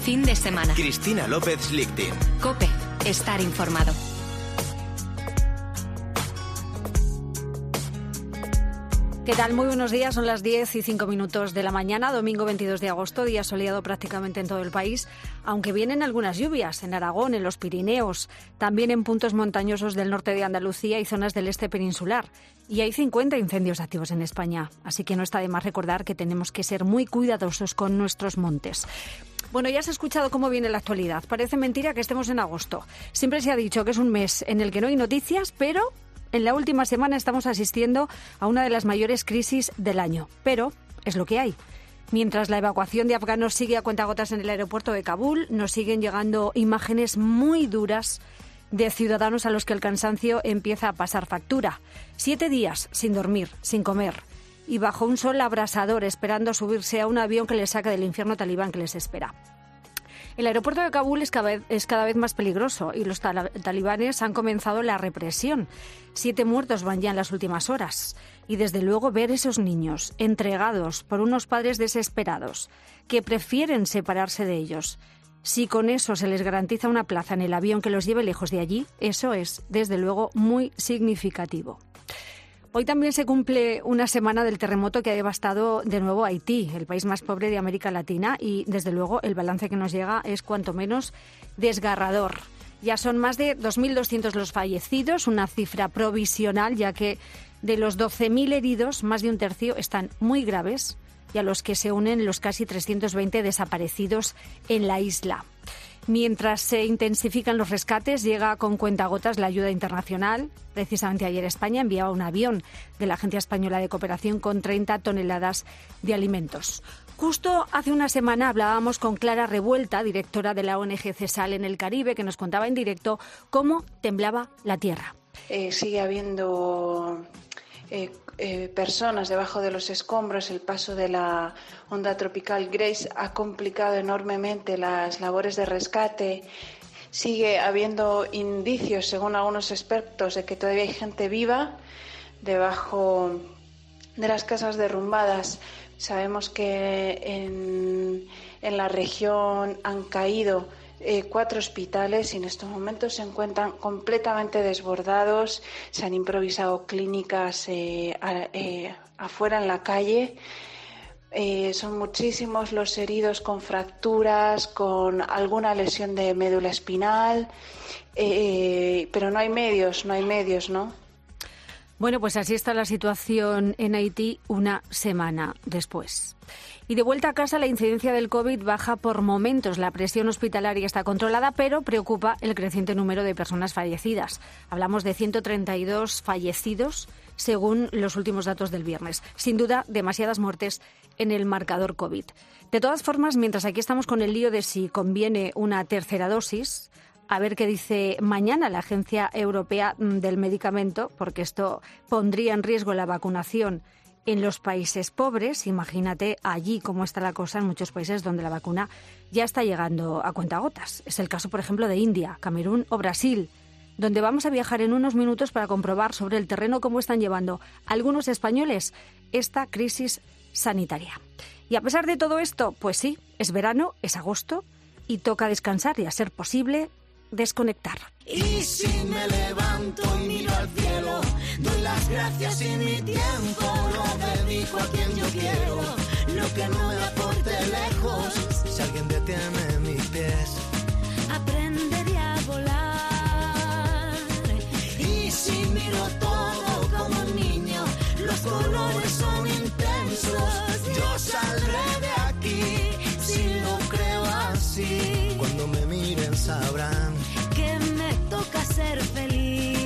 fin de semana. Cristina López Lichting. COPE. Estar informado. ¿Qué tal? Muy buenos días, son las 10:05 de la mañana, domingo 22 de agosto, día soleado prácticamente en todo el país, aunque vienen algunas lluvias en Aragón, en los Pirineos, también en puntos montañosos del norte de Andalucía y zonas del este peninsular. Y hay 50 incendios activos en España, así que no está de más recordar que tenemos que ser muy cuidadosos con nuestros montes. Bueno, ya has escuchado cómo viene la actualidad. Parece mentira que estemos en agosto. Siempre se ha dicho que es un mes en el que no hay noticias, pero en la última semana estamos asistiendo a una de las mayores crisis del año, pero es lo que hay. Mientras la evacuación de afganos sigue a cuentagotas en el aeropuerto de Kabul, nos siguen llegando imágenes muy duras de ciudadanos a los que el cansancio empieza a pasar factura. 7 días sin dormir, sin comer y bajo un sol abrasador esperando subirse a un avión que les saque del infierno talibán que les espera. El aeropuerto de Kabul es cada vez más peligroso y los talibanes han comenzado la represión. 7 muertos van ya en las últimas horas. Y desde luego ver esos niños entregados por unos padres desesperados que prefieren separarse de ellos. Si con eso se les garantiza una plaza en el avión que los lleve lejos de allí, eso es, desde luego, muy significativo. Hoy también se cumple una semana del terremoto que ha devastado de nuevo Haití, el país más pobre de América Latina, y desde luego el balance que nos llega es cuanto menos desgarrador. Ya son más de 2.200 los fallecidos, una cifra provisional, ya que de los 12.000 heridos, más de un tercio están muy graves, y a los que se unen los casi 320 desaparecidos en la isla. Mientras se intensifican los rescates, llega con cuentagotas la ayuda internacional. Precisamente ayer España enviaba un avión de la Agencia Española de Cooperación con 30 toneladas de alimentos. Justo hace una semana hablábamos con Clara Revuelta, directora de la ONG CESAL en el Caribe, que nos contaba en directo cómo temblaba la tierra. Sigue habiendo personas debajo de los escombros. El paso de la onda tropical Grace ha complicado enormemente las labores de rescate. Sigue habiendo indicios, según algunos expertos, de que todavía hay gente viva debajo de las casas derrumbadas. Sabemos que en la región han caído 4 hospitales y en estos momentos se encuentran completamente desbordados. Se han improvisado clínicas afuera en la calle. Son muchísimos los heridos con fracturas, con alguna lesión de médula espinal, pero no hay medios, ¿no? Bueno, pues así está la situación en Haití una semana después. Y de vuelta a casa, la incidencia del COVID baja por momentos. La presión hospitalaria está controlada, pero preocupa el creciente número de personas fallecidas. Hablamos de 132 fallecidos, según los últimos datos del viernes. Sin duda, demasiadas muertes en el marcador COVID. De todas formas, mientras aquí estamos con el lío de si conviene una tercera dosis, a ver qué dice mañana la Agencia Europea del Medicamento, porque esto pondría en riesgo la vacunación en los países pobres. Imagínate allí cómo está la cosa en muchos países donde la vacuna ya está llegando a cuentagotas. Es el caso, por ejemplo, de India, Camerún o Brasil, donde vamos a viajar en unos minutos para comprobar sobre el terreno cómo están llevando algunos españoles esta crisis sanitaria. Y a pesar de todo esto, pues sí, es verano, es agosto y toca descansar y, a ser posible, desconectar. Y si me levanto y miro al cielo, doy las gracias y mi tiempo lo dedico a quien yo quiero. Lo que no me aporte lejos, si alguien detiene mis pies, aprenderé a volar. Y si miro todo como un niño, los colores son intensos. Yo saldré de aquí si lo creo así. Cuando me miren sabrán que me toca ser feliz.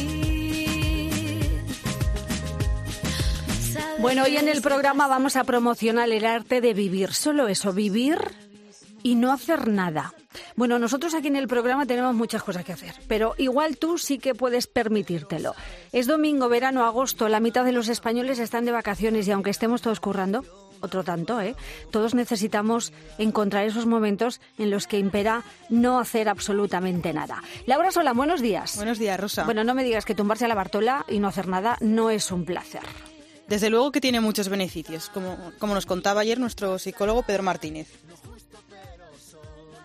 Bueno, hoy en el programa vamos a promocionar el arte de vivir. Solo eso, vivir y no hacer nada. Bueno, nosotros aquí en el programa tenemos muchas cosas que hacer, pero igual tú sí que puedes permitírtelo. Es domingo, verano, agosto, la mitad de los españoles están de vacaciones y aunque estemos todos currando, otro tanto, todos necesitamos encontrar esos momentos en los que impera no hacer absolutamente nada. Laura Solán, buenos días. Buenos días, Rosa. Bueno, no me digas que tumbarse a la Bartola y no hacer nada no es un placer. Desde luego que tiene muchos beneficios, como nos contaba ayer nuestro psicólogo Pedro Martínez.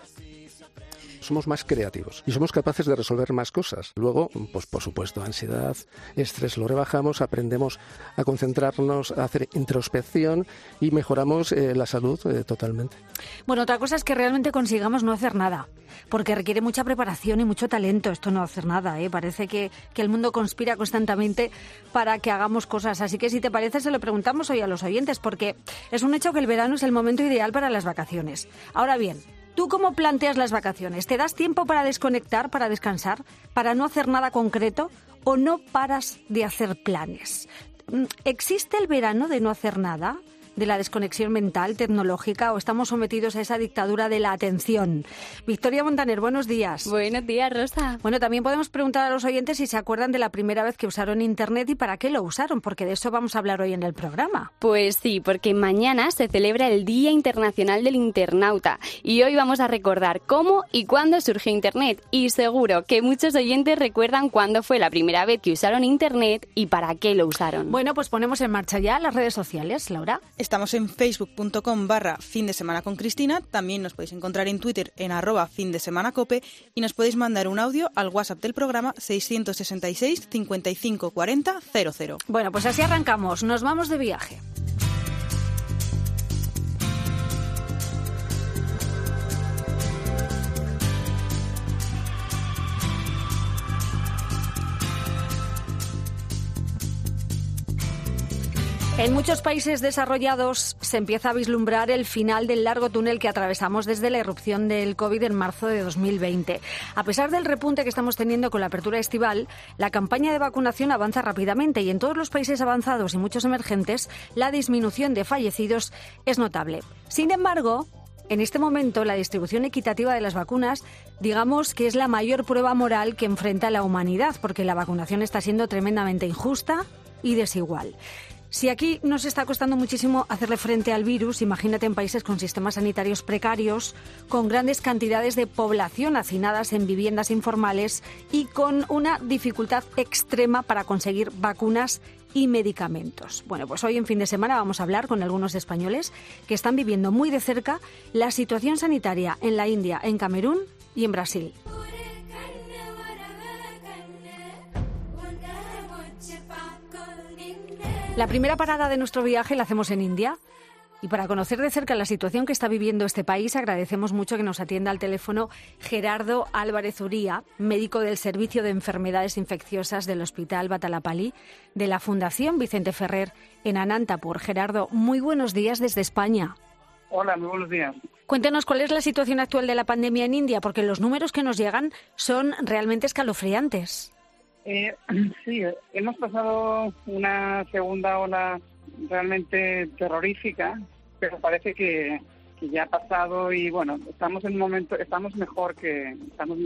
somos más creativos y somos capaces de resolver más cosas. Luego, pues por supuesto, ansiedad, estrés lo rebajamos, aprendemos a concentrarnos, a hacer introspección y mejoramos la salud totalmente. Bueno, otra cosa es que realmente consigamos no hacer nada, porque requiere mucha preparación y mucho talento esto no hacer nada, ¿eh? Parece que el mundo conspira constantemente para que hagamos cosas. Así que si te parece se lo preguntamos hoy a los oyentes, porque es un hecho que el verano es el momento ideal para las vacaciones. Ahora bien, ¿tú cómo planteas las vacaciones? ¿Te das tiempo para desconectar, para descansar, para no hacer nada concreto o no paras de hacer planes? ¿Existe el verano de no hacer nada? ¿De la desconexión mental, tecnológica, o estamos sometidos a esa dictadura de la atención? Victoria Montaner, buenos días. Buenos días, Rosa. Bueno, también podemos preguntar a los oyentes si se acuerdan de la primera vez que usaron Internet y para qué lo usaron, porque de eso vamos a hablar hoy en el programa. Pues sí, porque mañana se celebra el Día Internacional del Internauta y hoy vamos a recordar cómo y cuándo surgió Internet. Y seguro que muchos oyentes recuerdan cuándo fue la primera vez que usaron Internet y para qué lo usaron. Bueno, pues ponemos en marcha ya las redes sociales, Laura. Estamos en facebook.com/findesemanacon_Cristina. También nos podéis encontrar en Twitter en @findesemanacope y nos podéis mandar un audio al WhatsApp del programa 666 55 40 00. Bueno, pues así arrancamos. Nos vamos de viaje. En muchos países desarrollados se empieza a vislumbrar el final del largo túnel que atravesamos desde la irrupción del COVID en marzo de 2020. A pesar del repunte que estamos teniendo con la apertura estival, la campaña de vacunación avanza rápidamente y en todos los países avanzados y muchos emergentes la disminución de fallecidos es notable. Sin embargo, en este momento, la distribución equitativa de las vacunas, digamos que es la mayor prueba moral que enfrenta la humanidad, porque la vacunación está siendo tremendamente injusta y desigual. Si aquí nos está costando muchísimo hacerle frente al virus, imagínate en países con sistemas sanitarios precarios, con grandes cantidades de población hacinadas en viviendas informales y con una dificultad extrema para conseguir vacunas y medicamentos. Bueno, pues hoy en fin de semana vamos a hablar con algunos españoles que están viviendo muy de cerca la situación sanitaria en la India, en Camerún y en Brasil. La primera parada de nuestro viaje la hacemos en India. Y para conocer de cerca la situación que está viviendo este país, agradecemos mucho que nos atienda al teléfono Gerardo Álvarez Uría, médico del Servicio de Enfermedades Infecciosas del Hospital Batalapalí, de la Fundación Vicente Ferrer en Anantapur. Gerardo, muy buenos días desde España. Hola, muy buenos días. Cuéntenos cuál es la situación actual de la pandemia en India, porque los números que nos llegan son realmente escalofriantes. Sí, hemos pasado una segunda ola realmente terrorífica, pero parece que ya ha pasado y bueno, estamos mucho mejor que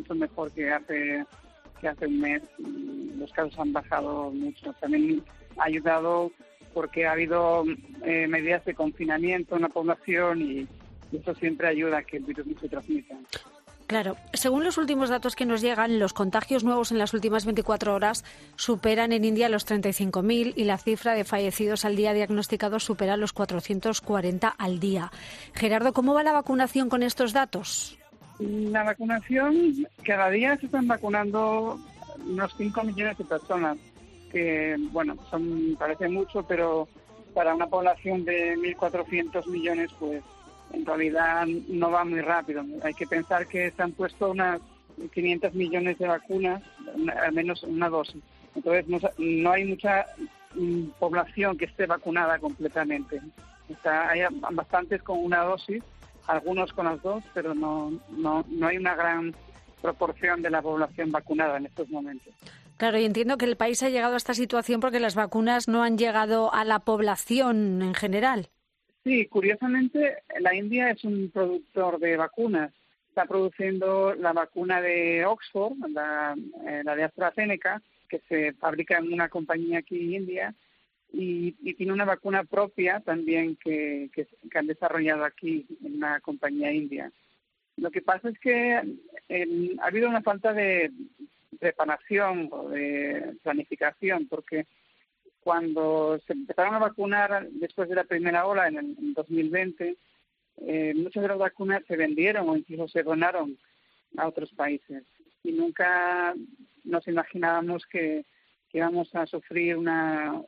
hace un mes. Los casos han bajado mucho. También ha ayudado porque ha habido medidas de confinamiento en la población y eso siempre ayuda a que el virus no se transmita. Claro, según los últimos datos que nos llegan, los contagios nuevos en las últimas 24 horas superan en India los 35.000 y la cifra de fallecidos al día diagnosticados supera los 440 al día. Gerardo, ¿cómo va la vacunación con estos datos? La vacunación, cada día se están vacunando unos 5 millones de personas, que bueno, parece mucho, pero para una población de 1.400 millones, pues en realidad no va muy rápido. Hay que pensar que se han puesto unas 500 millones de vacunas, al menos una dosis. Entonces no hay mucha población que esté vacunada completamente. Hay bastantes con una dosis, algunos con las dos, pero no hay una gran proporción de la población vacunada en estos momentos. Claro, y entiendo que el país ha llegado a esta situación porque las vacunas no han llegado a la población en general. Sí, curiosamente, la India es un productor de vacunas. Está produciendo la vacuna de Oxford, la de AstraZeneca, que se fabrica en una compañía aquí en India, y tiene una vacuna propia también que han desarrollado aquí en una compañía india. Lo que pasa es que ha habido una falta de preparación o de planificación, porque cuando se empezaron a vacunar después de la primera ola en el 2020, muchas de las vacunas se vendieron o incluso se donaron a otros países. Y nunca nos imaginábamos que íbamos a sufrir un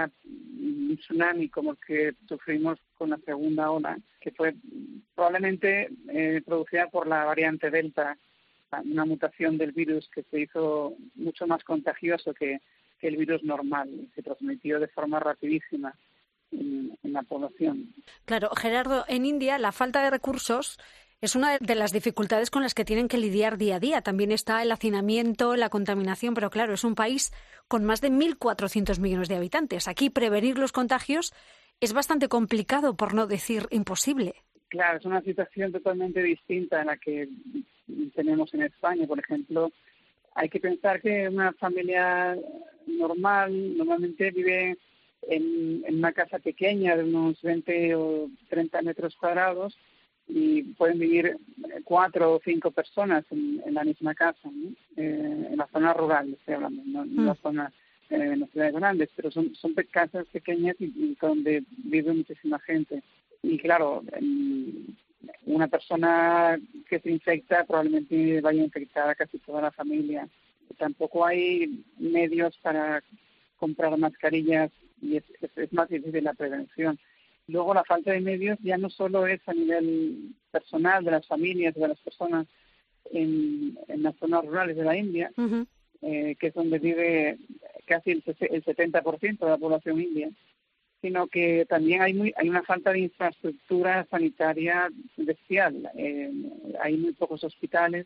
tsunami como el que sufrimos con la segunda ola, que fue probablemente producida por la variante Delta, una mutación del virus que se hizo mucho más contagioso que el virus normal, se transmitió de forma rapidísima en la población. Claro, Gerardo, en India la falta de recursos es una de las dificultades con las que tienen que lidiar día a día. También está el hacinamiento, la contaminación, pero claro, es un país con más de 1.400 millones de habitantes. Aquí prevenir los contagios es bastante complicado, por no decir imposible. Claro, es una situación totalmente distinta a la que tenemos en España. Por ejemplo, hay que pensar que una familia normal normalmente vive en una casa pequeña de unos 20 o 30 metros cuadrados y pueden vivir 4 o 5 personas en la misma casa, ¿no? En la zona rural, estoy hablando, no en las zonas, en las ciudades grandes, pero son casas pequeñas y donde vive muchísima gente. Y claro, una persona que se infecta probablemente vaya a infectar a casi toda la familia. Tampoco hay medios para comprar mascarillas y es más difícil la prevención. Luego la falta de medios ya no solo es a nivel personal de las familias, de las personas en las zonas rurales de la India, que es donde vive casi el 70% de la población india, sino que también hay una falta de infraestructura sanitaria bestial. Hay muy pocos hospitales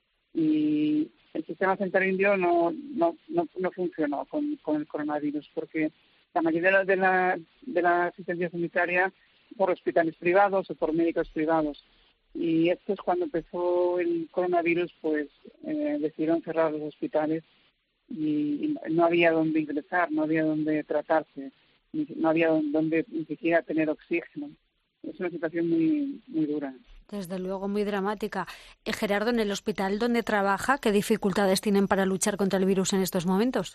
y el sistema sanitario indio no funcionó con el coronavirus, porque la mayoría de la asistencia sanitaria por hospitales privados o por médicos privados. Y esto es cuando empezó el coronavirus, pues decidieron cerrar los hospitales y no había dónde ingresar, no había dónde tratarse, no había dónde ni siquiera tener oxígeno. Es una situación muy, muy dura. Desde luego, muy dramática. Gerardo, en el hospital donde trabaja, ¿qué dificultades tienen para luchar contra el virus en estos momentos?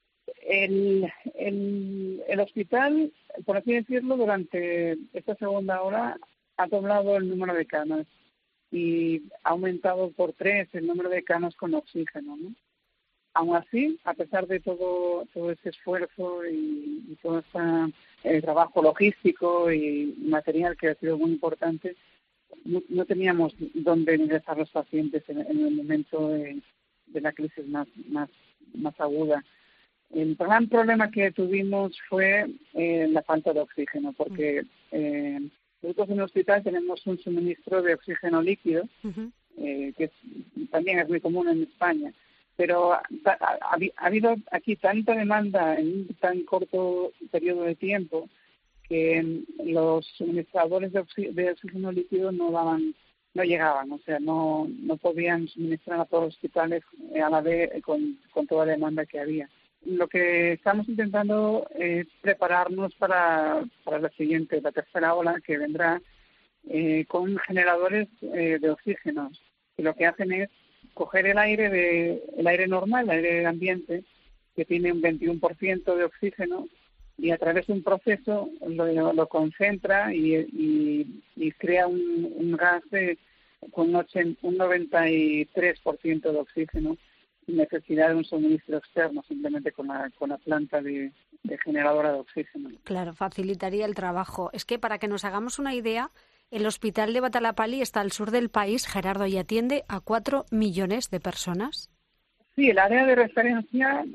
El hospital, por así decirlo, durante esta segunda ola ha doblado el número de camas y ha aumentado por 3 el número de camas con oxígeno, ¿no? Aún así, a pesar de todo ese esfuerzo y todo el trabajo logístico y material que ha sido muy importante, no teníamos dónde ingresar los pacientes en el momento de la crisis más aguda. El gran problema que tuvimos fue la falta de oxígeno, porque nosotros en el hospital tenemos un suministro de oxígeno líquido, que también es muy común en España, pero ha habido aquí tanta demanda en un tan corto periodo de tiempo que los suministradores de oxígeno líquido no llegaban, o sea, no podían suministrar a todos los hospitales a la vez con toda la demanda que había. Lo que estamos intentando es prepararnos para la tercera ola que vendrá, con generadores de oxígeno, que lo que hacen es coger el aire normal, el aire ambiente, que tiene un 21% de oxígeno, y a través de un proceso lo concentra y crea un gas con un 93% de oxígeno, sin necesidad de un suministro externo, simplemente con la planta de generadora de oxígeno. Claro, facilitaría el trabajo. Es que para que nos hagamos una idea, el hospital de Batalapalli está al sur del país, Gerardo, y atiende a 4 millones de personas. Sí, el área de referencia,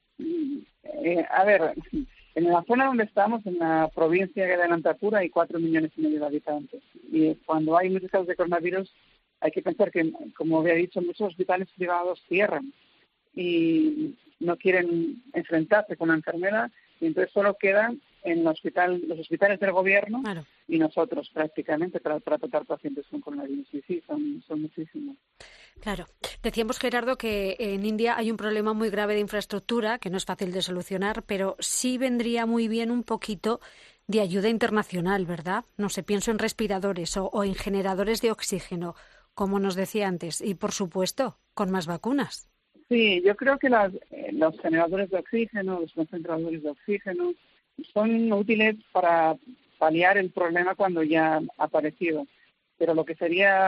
en la zona donde estamos, en la provincia de Anantapura, hay 4,5 millones de habitantes. Y cuando hay muchos casos de coronavirus, hay que pensar que, como había dicho, muchos hospitales privados cierran y no quieren enfrentarse con la enfermedad, y entonces solo quedan en los hospitales del gobierno, claro, y nosotros prácticamente para tratar pacientes con coronavirus. Y sí, son muchísimos. Claro. Decíamos, Gerardo, que en India hay un problema muy grave de infraestructura que no es fácil de solucionar, pero sí vendría muy bien un poquito de ayuda internacional, ¿verdad? No sé, pienso en respiradores o en generadores de oxígeno, como nos decía antes, y por supuesto, con más vacunas. Sí, yo creo que los generadores de oxígeno, los concentradores de oxígeno, son útiles para paliar el problema cuando ya ha aparecido. Pero lo que sería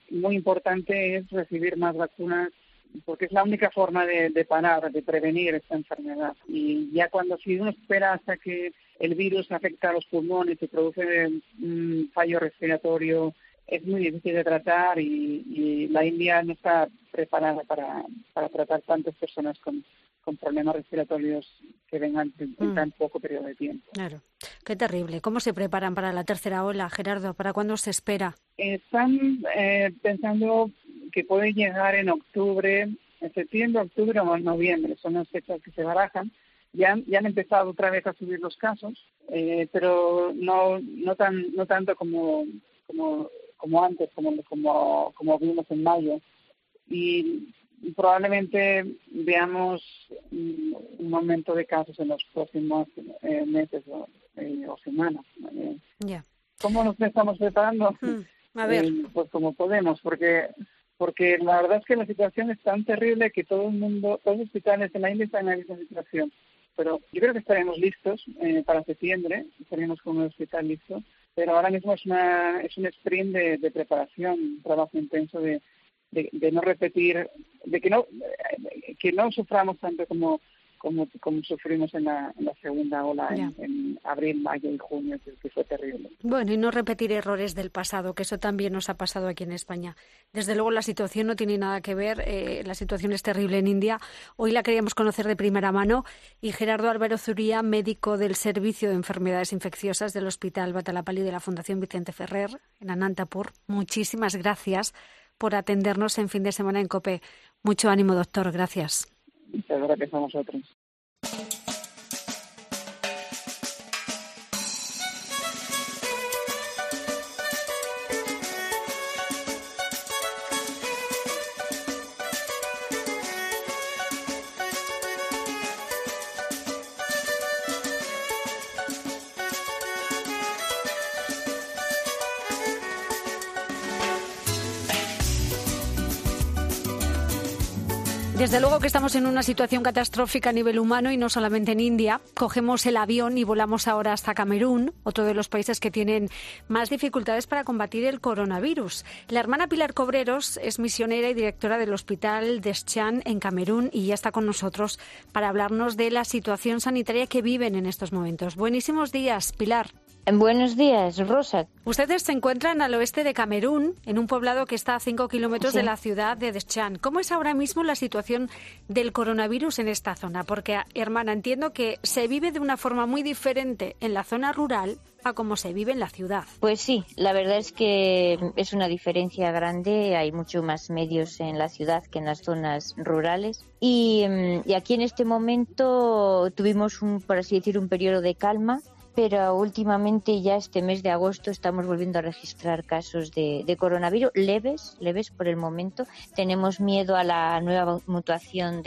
muy importante es recibir más vacunas, porque es la única forma de parar, de prevenir esta enfermedad. Y ya si uno espera hasta que el virus afecta a los pulmones y produce un fallo respiratorio, es muy difícil de tratar y la India no está preparada para tratar tantas personas con problemas respiratorios que vengan en tan poco periodo de tiempo. Claro, qué terrible. ¿Cómo se preparan para la tercera ola, Gerardo? ¿Para cuándo se espera? Están pensando que puede llegar en septiembre, octubre o noviembre. Son las fechas que se barajan. Ya han empezado otra vez a subir los casos, pero no tanto como antes, como vimos en mayo. Y probablemente veamos un aumento de casos en los próximos meses o semanas. Ya. ¿Cómo nos estamos preparando? A ver. Pues como podemos, porque la verdad es que la situación es tan terrible que todos los hospitales en la India están en la misma situación. Pero yo creo que estaremos listos para septiembre, estaremos con un hospital listo, pero ahora mismo es un sprint de preparación, un trabajo intenso de no repetir, de que no suframos tanto como sufrimos en la segunda ola en abril, mayo y junio, que fue terrible. Bueno, y no repetir errores del pasado, que eso también nos ha pasado aquí en España. Desde luego la situación no tiene nada que ver, la situación es terrible en India. Hoy la queríamos conocer de primera mano y Gerardo Álvaro Zuría, médico del Servicio de Enfermedades Infecciosas del Hospital Batalapalli de la Fundación Vicente Ferrer en Anantapur. Muchísimas gracias por atendernos en Fin de Semana en COPE. Mucho ánimo, doctor. Gracias. Muchas gracias a vosotros. Desde luego que estamos en una situación catastrófica a nivel humano y no solamente en India. Cogemos el avión y volamos ahora hasta Camerún, otro de los países que tienen más dificultades para combatir el coronavirus. La hermana Pilar Cobreros es misionera y directora del Hospital Deschan en Camerún y ya está con nosotros para hablarnos de la situación sanitaria que viven en estos momentos. Buenísimos días, Pilar. Buenos días, Rosa. Ustedes se encuentran al oeste de Camerún, en un poblado que está a 5 kilómetros de la ciudad de Deschan. ¿Cómo es ahora mismo la situación del coronavirus en esta zona? Porque, hermana, entiendo que se vive de una forma muy diferente en la zona rural a como se vive en la ciudad. Pues sí, la verdad es que es una diferencia grande. Hay mucho más medios en la ciudad que en las zonas rurales. Y aquí en este momento tuvimos, por así decir, un periodo de calma. Pero últimamente, ya este mes de agosto, estamos volviendo a registrar casos de coronavirus leves por el momento. Tenemos miedo a la nueva mutación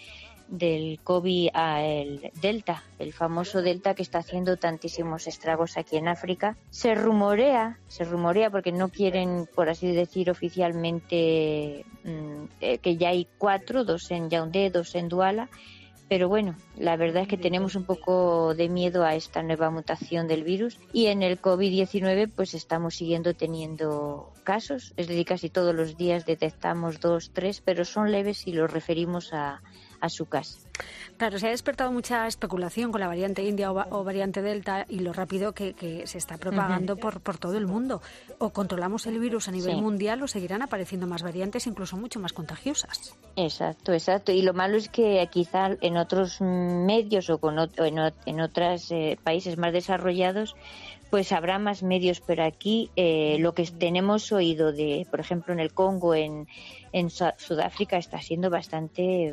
del COVID, el Delta, el famoso Delta que está haciendo tantísimos estragos aquí en África. Se rumorea porque no quieren, por así decir, oficialmente que ya hay 4, 2 en Yaoundé, 2 en Douala. Pero bueno, la verdad es que tenemos un poco de miedo a esta nueva mutación del virus y en el COVID-19 pues estamos siguiendo teniendo casos, es decir, casi todos los días detectamos 2, 3, pero son leves y los referimos a su casa. Claro, se ha despertado mucha especulación con la variante India o variante Delta y lo rápido que se está propagando por todo el mundo. O controlamos el virus a nivel mundial o seguirán apareciendo más variantes, incluso mucho más contagiosas. Exacto. Y lo malo es que quizá en otros medios o en otros países más desarrollados pues habrá más medios, pero aquí lo que tenemos oído de, por ejemplo, en el Congo, en Sudáfrica, está siendo bastante,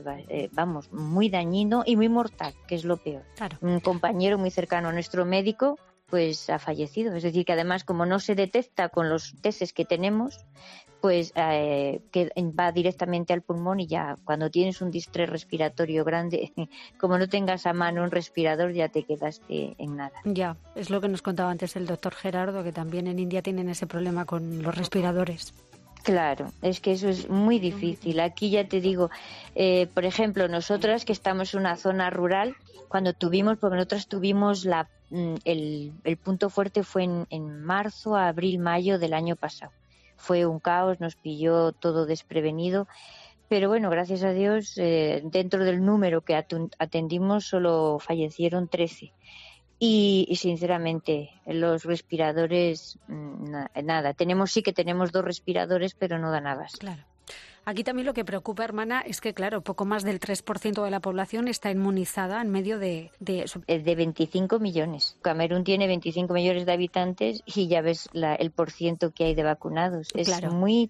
muy dañino y muy mortal, que es lo peor. Claro. Un compañero muy cercano a nuestro médico pues ha fallecido. Es decir, que además, como no se detecta con los testes que tenemos, pues que va directamente al pulmón y ya cuando tienes un distrés respiratorio grande, como no tengas a mano un respirador, ya te quedaste en nada. Ya, es lo que nos contaba antes el doctor Gerardo, que también en India tienen ese problema con los respiradores. Claro, es que eso es muy difícil. Aquí ya te digo, por ejemplo, nosotras que estamos en una zona rural, porque nosotras tuvimos el punto fuerte fue en marzo, abril, mayo del año pasado. fue un caos, nos pilló todo desprevenido. Pero bueno, gracias a Dios, dentro del número que atendimos solo fallecieron 13. Y sinceramente, los respiradores, nada. Tenemos 2 respiradores, pero no dan abasto. Claro. Aquí también lo que preocupa, hermana, es que, claro, poco más del 3% de la población está inmunizada en medio de 25 millones. Camerún tiene 25 millones de habitantes y ya ves el % que hay de vacunados. Claro. Es muy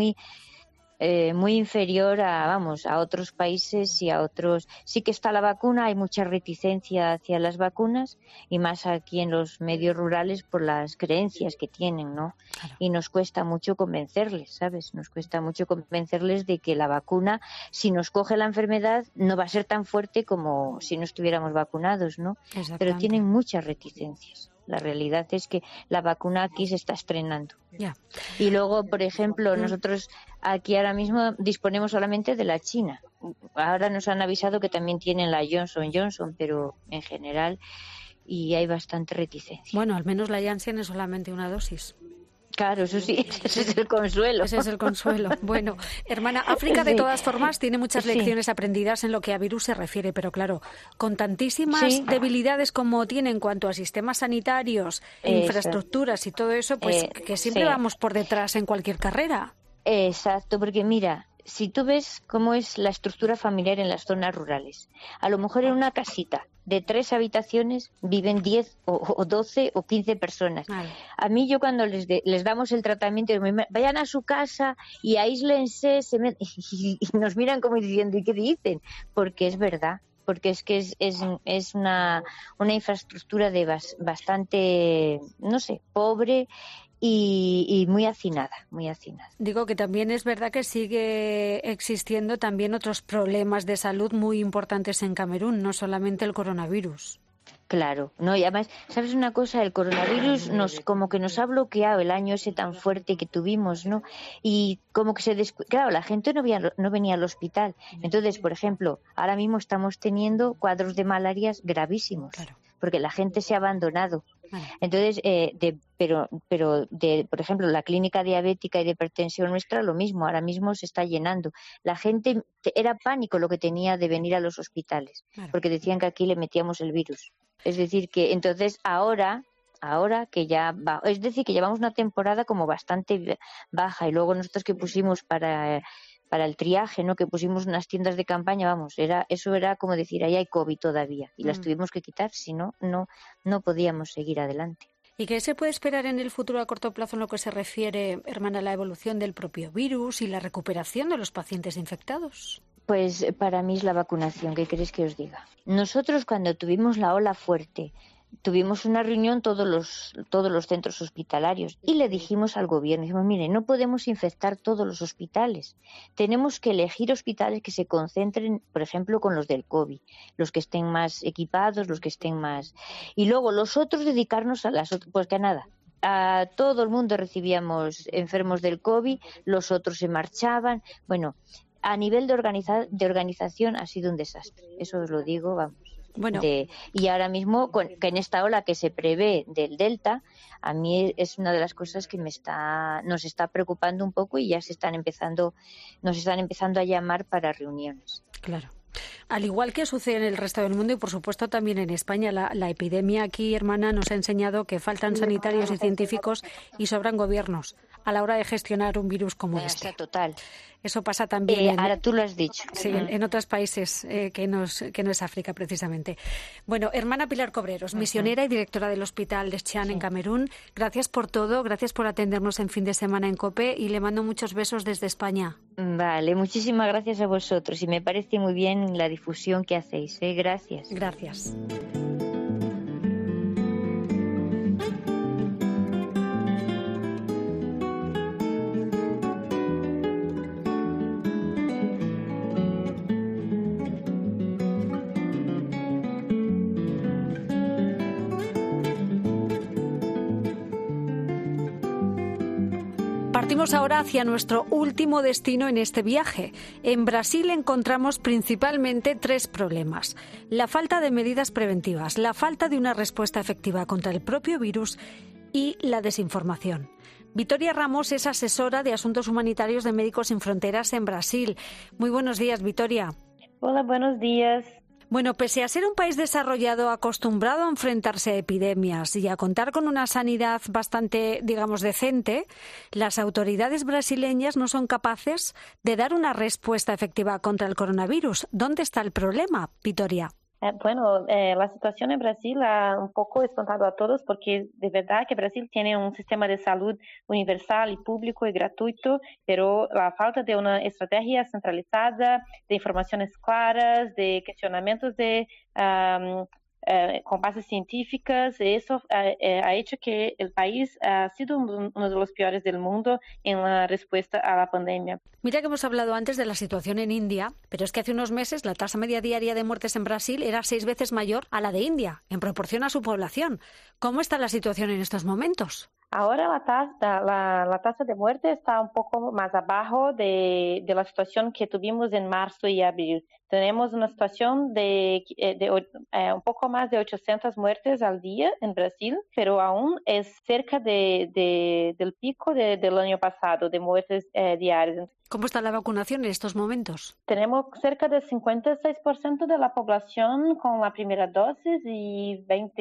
inferior a otros países y a otros. Sí que está la vacuna, hay mucha reticencia hacia las vacunas y más aquí en los medios rurales por las creencias que tienen, ¿no? Claro. Y nos cuesta mucho convencerles, ¿sabes? Nos cuesta mucho convencerles de que la vacuna, si nos coge la enfermedad, no va a ser tan fuerte como si no estuviéramos vacunados, ¿no? Pero tienen muchas reticencias. La realidad es que la vacuna aquí se está estrenando. Ya. Y luego, por ejemplo, nosotros aquí ahora mismo disponemos solamente de la China. Ahora nos han avisado que también tienen la Johnson & Johnson, pero en general y hay bastante reticencia. Bueno, al menos la Janssen es solamente una dosis. Claro, eso sí, ese es el consuelo. Ese es el consuelo. Bueno, hermana, África de todas formas tiene muchas lecciones aprendidas en lo que a virus se refiere, pero claro, con tantísimas debilidades como tiene en cuanto a sistemas sanitarios, infraestructuras y todo eso, pues que siempre vamos por detrás en cualquier carrera. Exacto, porque mira, si tú ves cómo es la estructura familiar en las zonas rurales, a lo mejor en una casita de 3 habitaciones viven 10 o 12 o 15 personas. Vale. A mí yo cuando les damos el tratamiento, vayan a su casa y aíslense, y nos miran como diciendo, ¿y qué dicen? Porque es verdad. Porque es que es una infraestructura de bastante, no sé, pobre y muy hacinada, muy hacinada. Digo que también es verdad que sigue existiendo también otros problemas de salud muy importantes en Camerún, no solamente el coronavirus. Claro, no, y además, ¿sabes una cosa? El coronavirus como que nos ha bloqueado el año ese tan fuerte que tuvimos, ¿no? Y como que claro, la gente no venía al hospital. Entonces, por ejemplo, ahora mismo estamos teniendo cuadros de malaria gravísimos, claro, porque la gente se ha abandonado. Entonces, por ejemplo, la clínica diabética y de hipertensión nuestra, lo mismo, ahora mismo se está llenando. La gente, era pánico lo que tenía de venir a los hospitales, claro, porque decían que aquí le metíamos el virus. Es decir, que entonces ahora que ya va, es decir, que llevamos una temporada como bastante baja y luego nosotros que pusimos para el triaje, ¿no? Que pusimos unas tiendas de campaña, eso era como decir, ahí hay COVID todavía y las tuvimos que quitar, si no podíamos seguir adelante. ¿Y qué se puede esperar en el futuro a corto plazo en lo que se refiere, hermana, a la evolución del propio virus y la recuperación de los pacientes infectados? Pues para mí es la vacunación, ¿qué queréis que os diga? Nosotros cuando tuvimos la ola fuerte, tuvimos una reunión todos los centros hospitalarios y le dijimos al gobierno, dijimos, mire, no podemos infectar todos los hospitales, tenemos que elegir hospitales que se concentren, por ejemplo, con los del COVID, los que estén más equipados, los que estén más... Y luego los otros dedicarnos a las otras, pues que nada. A todo el mundo recibíamos enfermos del COVID, los otros se marchaban, bueno... A nivel de organización ha sido un desastre, eso os lo digo, vamos. Bueno. Y ahora mismo, que en esta ola que se prevé del Delta, a mí es una de las cosas que nos está preocupando un poco y ya nos están empezando a llamar para reuniones. Claro. Al igual que sucede en el resto del mundo y, por supuesto, también en España, la epidemia aquí, hermana, nos ha enseñado que faltan sanitarios y científicos y sobran gobiernos a la hora de gestionar un virus como este. Total. Eso pasa también ahora tú lo has dicho. Sí, en otros países que no es África, precisamente. Bueno, hermana Pilar Cobreros, misionera y directora del Hospital de Shan en Camerún, gracias por todo, gracias por atendernos en Fin de Semana en COPE y le mando muchos besos desde España. Vale, muchísimas gracias a vosotros y me parece muy bien la difusión que hacéis. Gracias. Gracias. Partimos ahora hacia nuestro último destino en este viaje. En Brasil encontramos principalmente 3 problemas. La falta de medidas preventivas, la falta de una respuesta efectiva contra el propio virus y la desinformación. Vitória Ramos es asesora de Asuntos Humanitarios de Médicos Sin Fronteras en Brasil. Muy buenos días, Vitória. Hola, buenos días. Bueno, pese a ser un país desarrollado acostumbrado a enfrentarse a epidemias y a contar con una sanidad bastante, digamos, decente, las autoridades brasileñas no son capaces de dar una respuesta efectiva contra el coronavirus. ¿Dónde está el problema, Vitória? La situación en Brasil ha un poco espantado a todos porque de verdad que Brasil tiene un sistema de salud universal y público y gratuito, pero la falta de una estrategia centralizada, de informaciones claras, de cuestionamientos con bases científicas, eso ha hecho que el país ha sido uno de los peores del mundo en la respuesta a la pandemia. Mira que hemos hablado antes de la situación en India, pero es que hace unos meses la tasa media diaria de muertes en Brasil era 6 veces mayor a la de India, en proporción a su población. ¿Cómo está la situación en estos momentos? Ahora la tasa de muerte está un poco más abajo de la situación que tuvimos en marzo y abril. Tenemos una situación de un poco más de 800 muertes al día en Brasil, pero aún es cerca del pico del año pasado de muertes diarias. ¿Cómo está la vacunación en estos momentos? Tenemos cerca del 56% de la población con la primera dosis y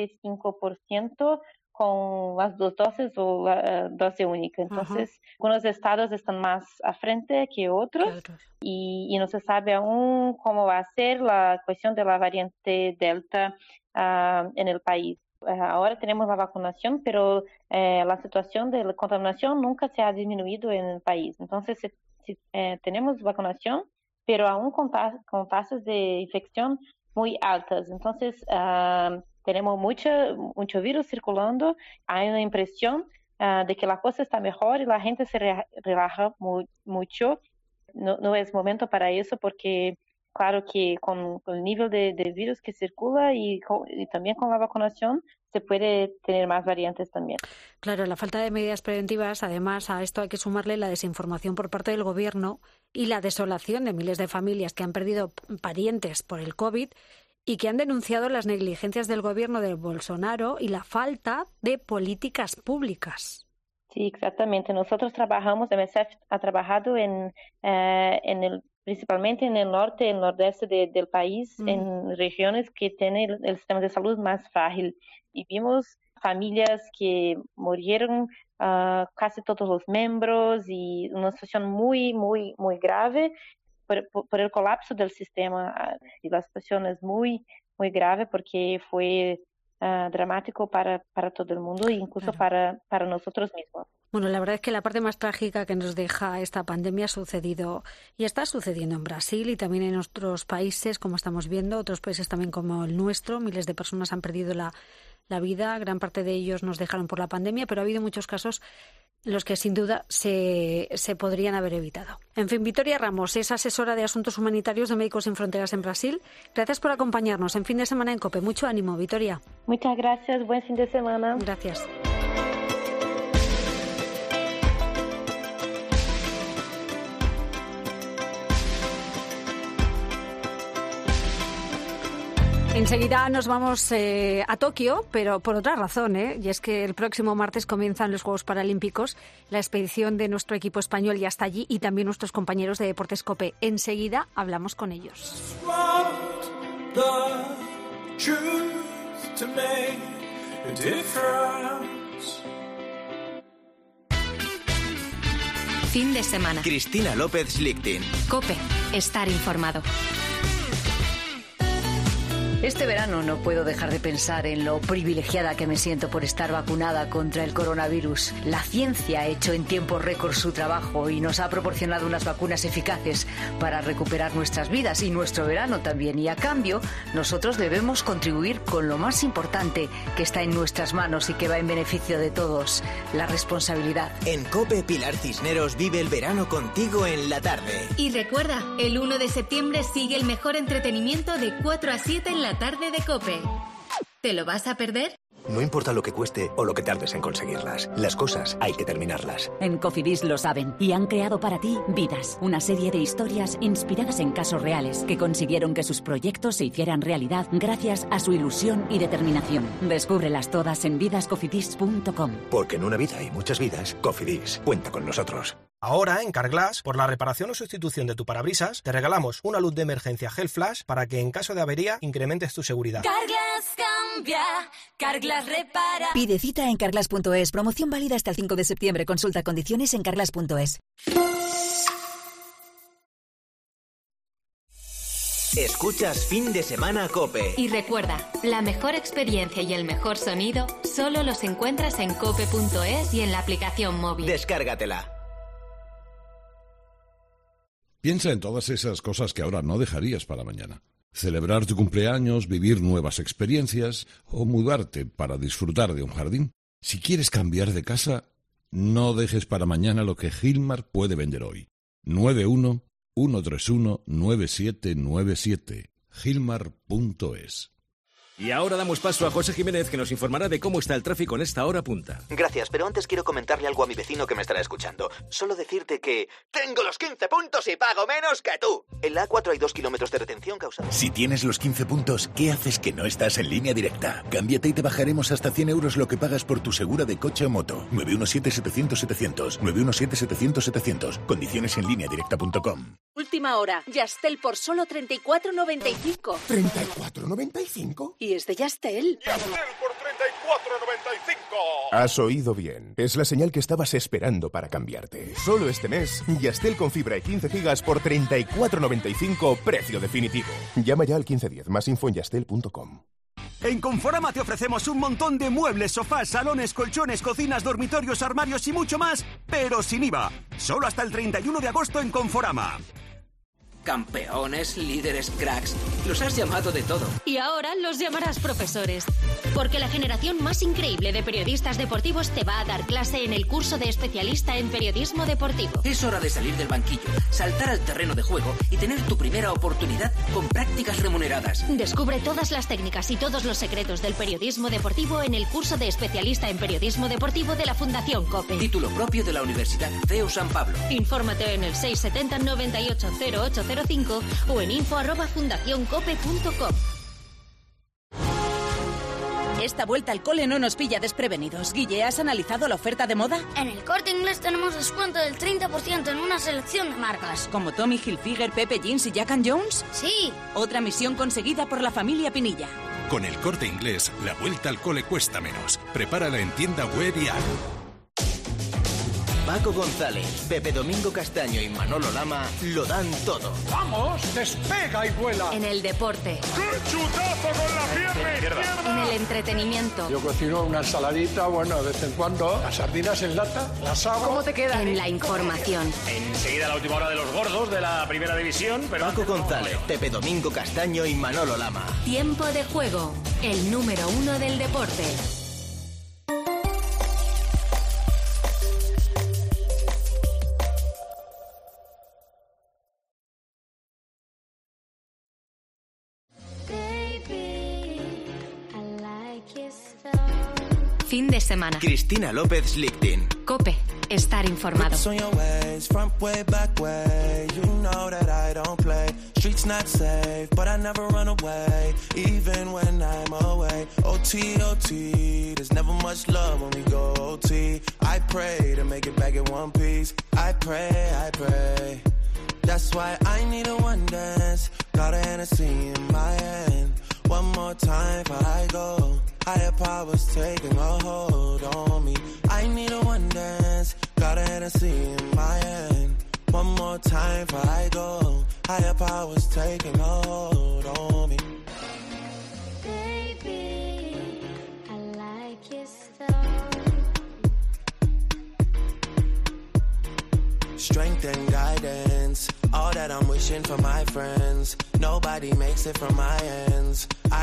25% con las 2 dosis o la dosis única. Entonces, algunos estados están más a frente que otros, claro. y no se sabe aún cómo va a ser la cuestión de la variante Delta en el país. Ahora tenemos la vacunación, pero la situación de la contaminación nunca se ha disminuido en el país. Entonces, tenemos vacunación, pero aún con tasas de infección muy altas. Entonces, tenemos mucho virus circulando. Hay una impresión de que la cosa está mejor y la gente se relaja mucho. No es momento para eso porque, claro que con el nivel de virus que circula y también con la vacunación se puede tener más variantes también. Claro, la falta de medidas preventivas, además a esto hay que sumarle la desinformación por parte del gobierno y la desolación de miles de familias que han perdido parientes por el COVID y que han denunciado las negligencias del gobierno de Bolsonaro y la falta de políticas públicas. Sí, exactamente. Nosotros MSF ha trabajado principalmente en el norte y el nordeste del país, en regiones que tienen el sistema de salud más frágil. Y vimos familias que murieron casi todos los miembros y una situación muy, muy, muy grave por el colapso del sistema. Y la situación es muy, muy grave porque fue dramático para todo el mundo e incluso para nosotros mismos. Bueno, la verdad es que la parte más trágica que nos deja esta pandemia ha sucedido y está sucediendo en Brasil y también en otros países, como estamos viendo, otros países también como el nuestro. Miles de personas han perdido la vida, gran parte de ellos nos dejaron por la pandemia, pero ha habido muchos casos los que sin duda se podrían haber evitado. En fin, Vitória Ramos es asesora de Asuntos Humanitarios de Médicos Sin Fronteras en Brasil. Gracias por acompañarnos en Fin de Semana en COPE. Mucho ánimo, Vitória. Muchas gracias. Buen fin de semana. Gracias. Enseguida nos vamos a Tokio, pero por otra razón, y es que el próximo martes comienzan los Juegos Paralímpicos. La expedición de nuestro equipo español ya está allí y también nuestros compañeros de Deportes COPE. Enseguida hablamos con ellos. Fin de semana. Cristina López Lichtin. COPE. Estar informado. Este verano no puedo dejar de pensar en lo privilegiada que me siento por estar vacunada contra el coronavirus. La ciencia ha hecho en tiempo récord su trabajo y nos ha proporcionado unas vacunas eficaces para recuperar nuestras vidas y nuestro verano también. Y a cambio, nosotros debemos contribuir con lo más importante que está en nuestras manos y que va en beneficio de todos, la responsabilidad. En COPE, Pilar Cisneros vive el verano contigo en la tarde. Y recuerda, el 1 de septiembre sigue el mejor entretenimiento de 4 a 7 en la tarde de COPE. ¿Te lo vas a perder? No importa lo que cueste o lo que tardes en conseguirlas, las cosas hay que terminarlas. En Cofidis lo saben y han creado para ti Vidas, una serie de historias inspiradas en casos reales que consiguieron que sus proyectos se hicieran realidad gracias a su ilusión y determinación. Descúbrelas todas en vidascofidis.com. Porque en una vida hay muchas vidas, Cofidis cuenta con nosotros. Ahora, en Carglass, por la reparación o sustitución de tu parabrisas, te regalamos una luz de emergencia Gel Flash para que en caso de avería incrementes tu seguridad. Carglass cambia, Carglass repara. Pide cita en carglass.es. Promoción válida hasta el 5 de septiembre. Consulta condiciones en carglass.es. Escuchas Fin de Semana COPE. Y recuerda, la mejor experiencia y el mejor sonido solo los encuentras en cope.es y en la aplicación móvil. Descárgatela. Piensa en todas esas cosas que ahora no dejarías para mañana. Celebrar tu cumpleaños, vivir nuevas experiencias o mudarte para disfrutar de un jardín. Si quieres cambiar de casa, no dejes para mañana lo que Gilmar puede vender hoy. 91-131-9797. Gilmar.es. Y ahora damos paso a José Jiménez, que nos informará de cómo está el tráfico en esta hora punta. Gracias, pero antes quiero comentarle algo a mi vecino que me estará escuchando. Solo decirte que tengo los 15 puntos y pago menos que tú. En la A4 hay 2 kilómetros de retención causada. Si tienes los 15 puntos, ¿qué haces que no estás en Línea Directa? Cámbiate y te bajaremos hasta 100 euros lo que pagas por tu segura de coche o moto. 917-700-700. 917-700-700. Condiciones en lineadirecta.com. Última hora. Yastel por solo 34,95. ¿34,95? Y es de Yastel. ¡Yastel por 34,95! Has oído bien. Es la señal que estabas esperando para cambiarte. Solo este mes, Yastel con fibra y 15 gigas por 34,95, precio definitivo. Llama ya al 1510. Más info en yastel.com. En Conforama te ofrecemos un montón de muebles, sofás, salones, colchones, cocinas, dormitorios, armarios y mucho más, pero sin IVA. Solo hasta el 31 de agosto en Conforama. Campeones, líderes, cracks. Los has llamado de todo. Y ahora los llamarás profesores. Porque la generación más increíble de periodistas deportivos te va a dar clase en el curso de especialista en periodismo deportivo. Es hora de salir del banquillo, saltar al terreno de juego y tener tu primera oportunidad con prácticas remuneradas. Descubre todas las técnicas y todos los secretos del periodismo deportivo en el curso de especialista en periodismo deportivo de la Fundación COPE. Título propio de la Universidad CEU San Pablo. Infórmate en el 670 98 0805 o en info@fundacioncope.com. Esta vuelta al cole no nos pilla desprevenidos. Guille, ¿has analizado la oferta de moda? En el Corte Inglés tenemos descuento del 30% en una selección de marcas. ¿Como Tommy Hilfiger, Pepe Jeans y Jack & Jones? Sí. Otra misión conseguida por la familia Pinilla. Con el Corte Inglés, la vuelta al cole cuesta menos. Prepárala en tienda web y app. Paco González, Pepe Domingo Castaño y Manolo Lama lo dan todo. ¡Vamos! ¡Despega y vuela! En el deporte. ¡Qué chutazo con la pierna izquierda! En el entretenimiento. Yo cocino una ensaladita, bueno, de vez en cuando. Las sardinas en lata, las hago. ¿Cómo te queda? En la información. Enseguida la última hora de los gordos de la primera división. Pero Paco González, Pepe Domingo Castaño y Manolo Lama. Tiempo de juego. El número 1 del deporte. Fin de semana. Cristina López Lichtin. COPE. Estar informado. That's why I need a one dance. Got a Hennessy in my hand. One more time before I go. Higher powers taking a hold on me. I need a one dance. Got a Hennessy in my hand. One more time before I go. Higher powers taking a hold on me. Baby, I like your style. Strength and guidance. All that I'm wishing for my friends. Nobody makes it from my ends. I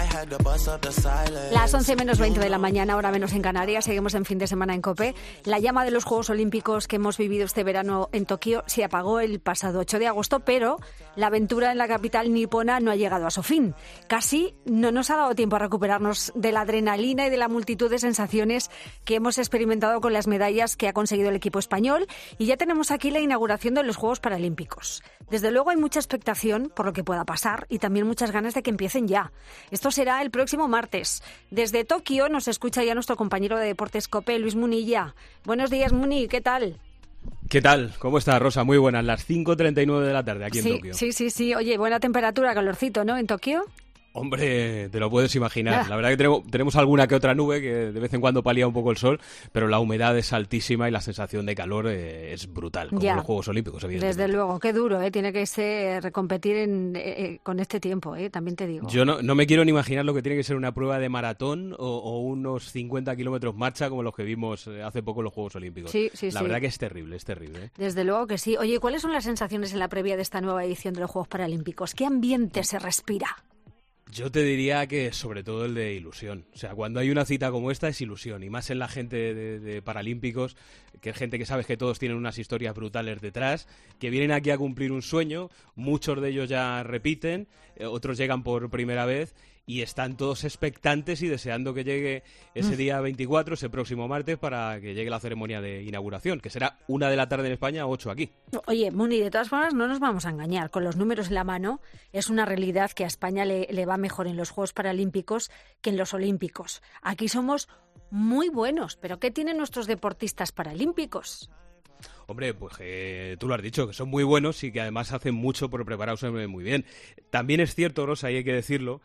Las 11:20 de la mañana, hora menos en Canarias, seguimos en fin de semana en COPE. La llama de los Juegos Olímpicos que hemos vivido este verano en Tokio se apagó el pasado 8 de agosto, pero la aventura en la capital nipona no ha llegado a su fin. Casi no nos ha dado tiempo a recuperarnos de la adrenalina y de la multitud de sensaciones que hemos experimentado con las medallas que ha conseguido el equipo español, y ya tenemos aquí la inauguración de los Juegos Paralímpicos. Desde luego hay mucha expectación por lo que pueda pasar y también muchas ganas de que empiecen ya. Esto será el próximo martes. Desde Tokio nos escucha ya nuestro compañero de Deportes COPE, Luis Munilla. Buenos días, Muni, ¿qué tal? ¿Qué tal? ¿Cómo estás, Rosa? Muy buenas, las 5:39 de la tarde aquí en Tokio. Sí. Oye, buena temperatura, calorcito, ¿no? En Tokio. Hombre, te lo puedes imaginar. La verdad que tenemos alguna que otra nube que de vez en cuando palía un poco el sol, pero la humedad es altísima y la sensación de calor es brutal, como en los Juegos Olímpicos, evidentemente. Desde luego, qué duro, tiene que ser recompetir con este tiempo, también te digo. Yo no me quiero ni imaginar lo que tiene que ser una prueba de maratón o unos 50 kilómetros marcha como los que vimos hace poco en los Juegos Olímpicos. Sí. La verdad que es terrible, es terrible. Desde luego que sí. Oye, ¿cuáles son las sensaciones en la previa de esta nueva edición de los Juegos Paralímpicos? ¿Qué ambiente se respira? Yo te diría que sobre todo el de ilusión. O sea, cuando hay una cita como esta es ilusión. Y más en la gente de Paralímpicos, que es gente que sabes que todos tienen unas historias brutales detrás, que vienen aquí a cumplir un sueño. Muchos de ellos ya repiten, otros llegan por primera vez y están todos expectantes y deseando que llegue ese día 24, ese próximo martes, para que llegue la ceremonia de inauguración, que será 1 de la tarde en España, 8 aquí. Oye, Muni, de todas formas no nos vamos a engañar. Con los números en la mano, es una realidad que a España le va mejor en los Juegos Paralímpicos que en los Olímpicos. Aquí somos muy buenos, pero ¿qué tienen nuestros deportistas paralímpicos? Hombre, pues tú lo has dicho, que son muy buenos y que además hacen mucho por prepararse muy bien. También es cierto, Rosa, y hay que decirlo,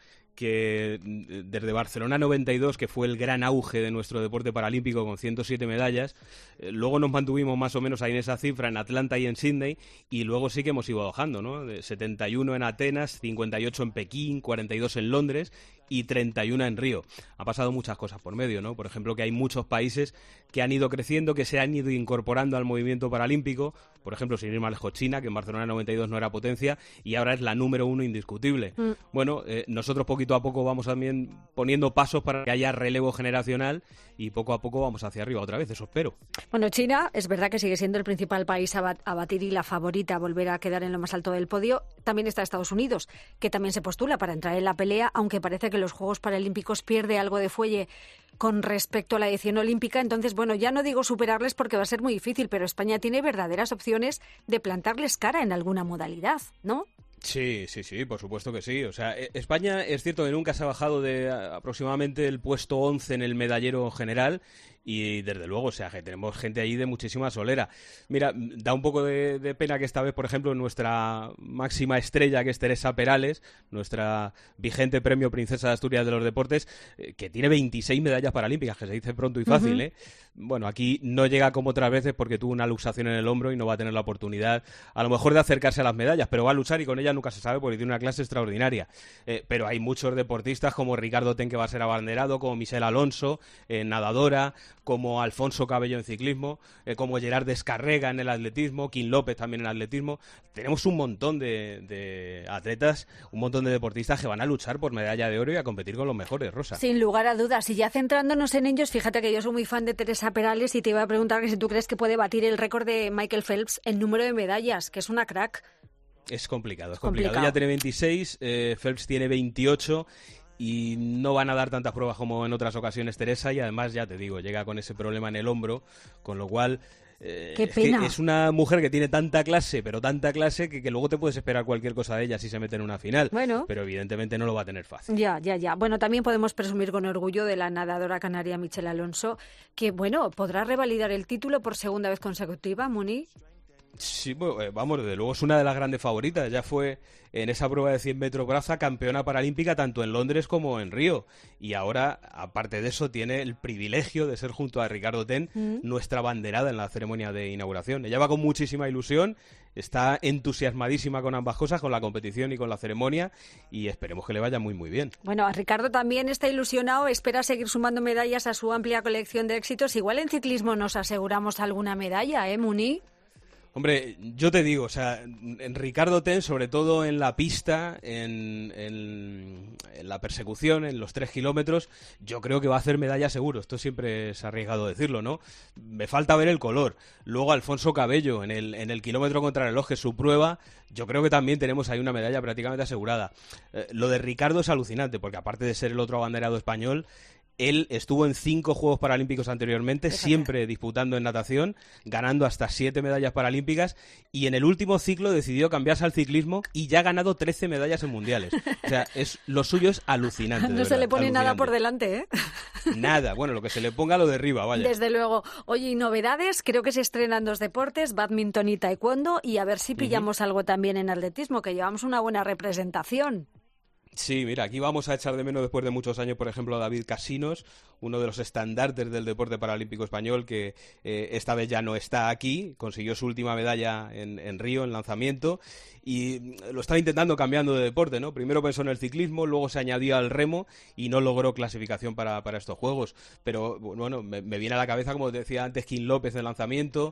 que desde Barcelona 92, que fue el gran auge de nuestro deporte paralímpico con 107 medallas, luego nos mantuvimos más o menos ahí en esa cifra en Atlanta y en Sydney, y luego sí que hemos ido bajando, ¿no? De 71 en Atenas, 58 en Pekín, 42 en Londres y 31 en Río. Ha pasado muchas cosas por medio, ¿no? Por ejemplo, que hay muchos países que han ido creciendo, que se han ido incorporando al movimiento paralímpico. Por ejemplo, sin ir más lejos, China, que en Barcelona 92 no era potencia y ahora es la número 1 indiscutible. Bueno, nosotros poquito a poco vamos también poniendo pasos para que haya relevo generacional y poco a poco vamos hacia arriba otra vez, eso espero. Bueno, China es verdad que sigue siendo el principal país a batir y la favorita a volver a quedar en lo más alto del podio. También está Estados Unidos, que también se postula para entrar en la pelea, aunque parece que los Juegos Paralímpicos pierde algo de fuelle con respecto a la edición olímpica. Entonces, bueno, ya no digo superarles porque va a ser muy difícil, pero España tiene verdaderas opciones de plantarles cara en alguna modalidad, ¿no? Sí, por supuesto que sí. O sea, España es cierto que nunca se ha bajado de aproximadamente el puesto 11 en el medallero general y desde luego, o sea, que tenemos gente ahí de muchísima solera. Mira, da un poco de pena que esta vez, por ejemplo, nuestra máxima estrella, que es Teresa Perales, nuestra vigente premio Princesa de Asturias de los Deportes, que tiene 26 medallas paralímpicas, que se dice pronto y fácil, ¿eh? Bueno, aquí no llega como otras veces porque tuvo una luxación en el hombro y no va a tener la oportunidad, a lo mejor, de acercarse a las medallas, pero va a luchar y con ella nunca se sabe porque tiene una clase extraordinaria. Pero hay muchos deportistas como Ricardo Ten, que va a ser abanderado, como Michelle Alonso, nadadora, como Alfonso Cabello en ciclismo, como Gerard Descarrega en el atletismo, Kim López también en atletismo. Tenemos un montón de atletas, un montón de deportistas que van a luchar por medalla de oro y a competir con los mejores, Rosa. Sin lugar a dudas. Y ya centrándonos en ellos, fíjate que yo soy muy fan de Teresa Perales y te iba a preguntar que si tú crees que puede batir el récord de Michael Phelps en número de medallas, que es una crack. Es complicado. Ella tiene 26, Phelps tiene 28 y no van a dar tantas pruebas como en otras ocasiones Teresa, y además, ya te digo, llega con ese problema en el hombro, con lo cual Qué pena. Es una mujer que tiene tanta clase, pero tanta clase que luego te puedes esperar cualquier cosa de ella si se mete en una final. Bueno. Pero evidentemente no lo va a tener fácil. Ya. Bueno, también podemos presumir con orgullo de la nadadora canaria Michelle Alonso, que, bueno, podrá revalidar el título por segunda vez consecutiva, Muni. Sí, vamos, desde luego es una de las grandes favoritas. Ya fue en esa prueba de 100 metros braza campeona paralímpica tanto en Londres como en Río. Y ahora, aparte de eso, tiene el privilegio de ser junto a Ricardo Ten nuestra banderada en la ceremonia de inauguración. Ella va con muchísima ilusión, está entusiasmadísima con ambas cosas, con la competición y con la ceremonia, y esperemos que le vaya muy, muy bien. Bueno, a Ricardo también está ilusionado, espera seguir sumando medallas a su amplia colección de éxitos. Igual en ciclismo nos aseguramos alguna medalla, ¿eh, Muni? Hombre, yo te digo, o sea, en Ricardo Ten, sobre todo en la pista, en la persecución, en los 3 kilómetros, yo creo que va a hacer medalla seguro. Esto siempre es arriesgado decirlo, ¿no? Me falta ver el color. Luego Alfonso Cabello, en el kilómetro contrarreloj, que es su prueba, yo creo que también tenemos ahí una medalla prácticamente asegurada. Lo de Ricardo es alucinante, porque aparte de ser el otro abanderado español, él estuvo en 5 Juegos Paralímpicos anteriormente, siempre disputando en natación, ganando hasta 7 medallas paralímpicas, y en el último ciclo decidió cambiarse al ciclismo y ya ha ganado 13 medallas en mundiales. O sea, lo suyo es alucinante. No se le pone nada por delante, ¿eh? Nada, bueno, lo que se le ponga lo derriba, vaya. Desde luego. Oye, y novedades, creo que se estrenan 2 deportes, bádminton y taekwondo, y a ver si pillamos algo también en atletismo, que llevamos una buena representación. Sí, mira, aquí vamos a echar de menos después de muchos años, por ejemplo, a David Casinos, uno de los estandartes del deporte paralímpico español, que esta vez ya no está aquí, consiguió su última medalla en Río, en lanzamiento, y lo estaba intentando cambiando de deporte, ¿no? Primero pensó en el ciclismo, luego se añadió al remo y no logró clasificación para estos Juegos. Pero, bueno, me viene a la cabeza, como decía antes, Kim López de lanzamiento,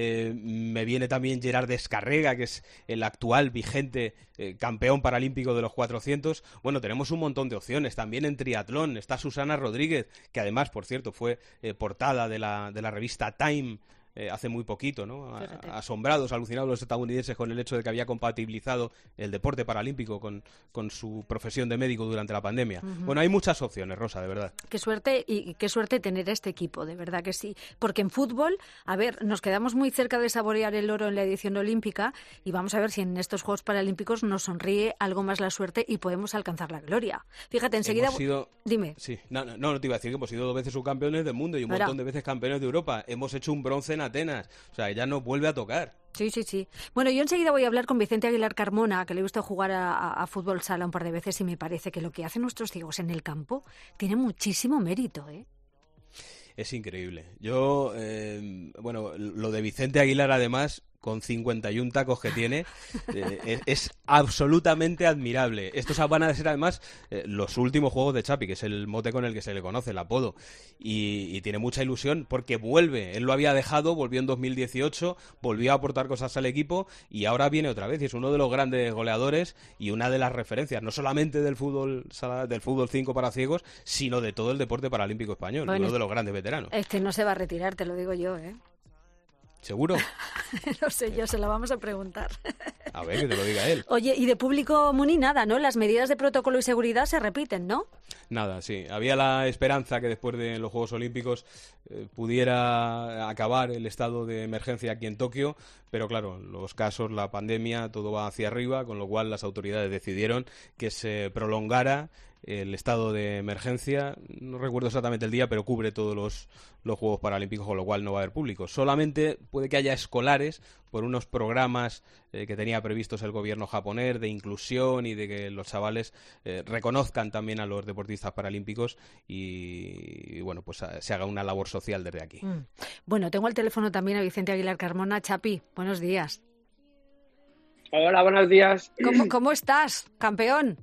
me viene también Gerard Descarrega, que es el actual vigente campeón paralímpico de los 400. Bueno, tenemos un montón de opciones. También en triatlón está Susana Rodríguez, que además, por cierto, fue portada de la revista Time hace muy poquito, ¿no? Asombrados, alucinados los estadounidenses con el hecho de que había compatibilizado el deporte paralímpico con su profesión de médico durante la pandemia. Bueno, hay muchas opciones, Rosa, de verdad. Qué suerte y qué suerte tener este equipo, de verdad que sí. Porque en fútbol, a ver, nos quedamos muy cerca de saborear el oro en la edición olímpica y vamos a ver si en estos Juegos Paralímpicos nos sonríe algo más la suerte y podemos alcanzar la gloria. Fíjate, enseguida... Dime. Sí, no te iba a decir que hemos sido 2 veces subcampeones del mundo y un montón de veces campeones de Europa. Hemos hecho un bronce en Atenas. O sea, ya nos vuelve a tocar. Sí. Bueno, yo enseguida voy a hablar con Vicente Aguilar Carmona, que le he visto jugar a fútbol sala un par de veces y me parece que lo que hacen nuestros ciegos en el campo tiene muchísimo mérito, ¿eh? Es increíble. Yo, bueno, lo de Vicente Aguilar, además, con 51 tacos que tiene, es absolutamente admirable. Estos van a ser, además, los últimos Juegos de Chapi, que es el mote con el que se le conoce, el apodo. Y tiene mucha ilusión porque vuelve. Él lo había dejado, volvió en 2018, volvió a aportar cosas al equipo y ahora viene otra vez. Y es uno de los grandes goleadores y una de las referencias, no solamente del fútbol 5 para ciegos, sino de todo el deporte paralímpico español. Bueno, uno de los grandes veteranos. Este no se va a retirar, te lo digo yo, ¿eh? ¿Seguro? No sé yo, se lo vamos a preguntar. A ver, que te lo diga él. Oye, y de público, Muni, nada, ¿no? Las medidas de protocolo y seguridad se repiten, ¿no? Nada, sí. Había la esperanza que después de los Juegos Olímpicos pudiera acabar el estado de emergencia aquí en Tokio, pero claro, los casos, la pandemia, todo va hacia arriba, con lo cual las autoridades decidieron que se prolongara el estado de emergencia. No recuerdo exactamente el día, pero cubre todos los Juegos Paralímpicos, con lo cual no va a haber público. Solamente puede que haya escolares por unos programas que tenía previstos el gobierno japonés de inclusión y de que los chavales reconozcan también a los deportistas paralímpicos y bueno, pues se haga una labor social desde aquí. Bueno, tengo al teléfono también a Vicente Aguilar Carmona. Chapi, buenos días. Hola, buenos días. ¿Cómo estás, campeón?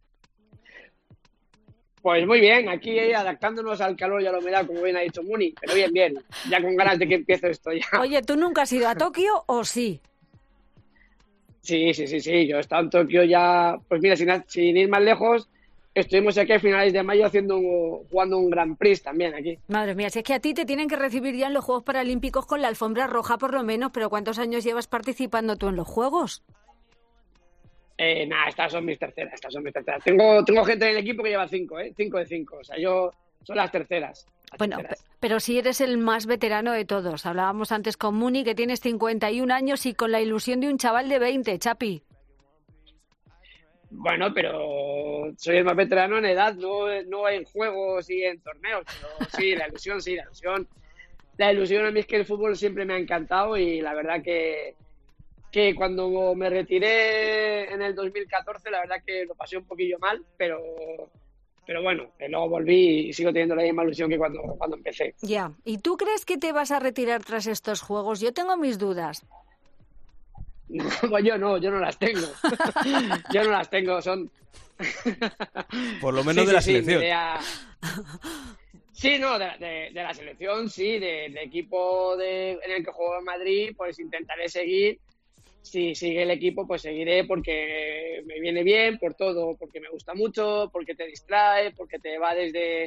Pues muy bien, aquí adaptándonos al calor y a la humedad, como bien ha dicho Muni, pero bien, ya con ganas de que empiece esto ya. Oye, ¿tú nunca has ido a Tokio o sí? Sí, yo he estado en Tokio ya, pues mira, sin ir más lejos, estuvimos aquí a finales de mayo jugando un Grand Prix también aquí. Madre mía, si es que a ti te tienen que recibir ya en los Juegos Paralímpicos con la alfombra roja por lo menos, pero ¿cuántos años llevas participando tú en los Juegos? Estas son mis terceras. Tengo gente en el equipo que lleva 5 de 5. O sea, son las terceras. Bueno, pero si eres el más veterano de todos. Hablábamos antes con Muni, que tienes 51 años y con la ilusión de un chaval de 20, Chapi. Bueno, pero soy el más veterano en edad, no en juegos y en torneos. Pero sí, la ilusión. La ilusión a mí es que el fútbol siempre me ha encantado y la verdad que cuando me retiré en el 2014, la verdad que lo pasé un poquillo mal, pero bueno, luego volví y sigo teniendo la misma ilusión que cuando empecé. Ya, ¿y tú crees que te vas a retirar tras estos Juegos? Yo tengo mis dudas. No, pues yo no las tengo. Yo no las tengo, son... Por lo menos de la selección. Sí, no, de la selección, sí, del equipo en el que juego en Madrid, pues intentaré seguir. si sigue el equipo, pues seguiré porque me viene bien, por todo, porque me gusta mucho, porque te distrae, porque te va desde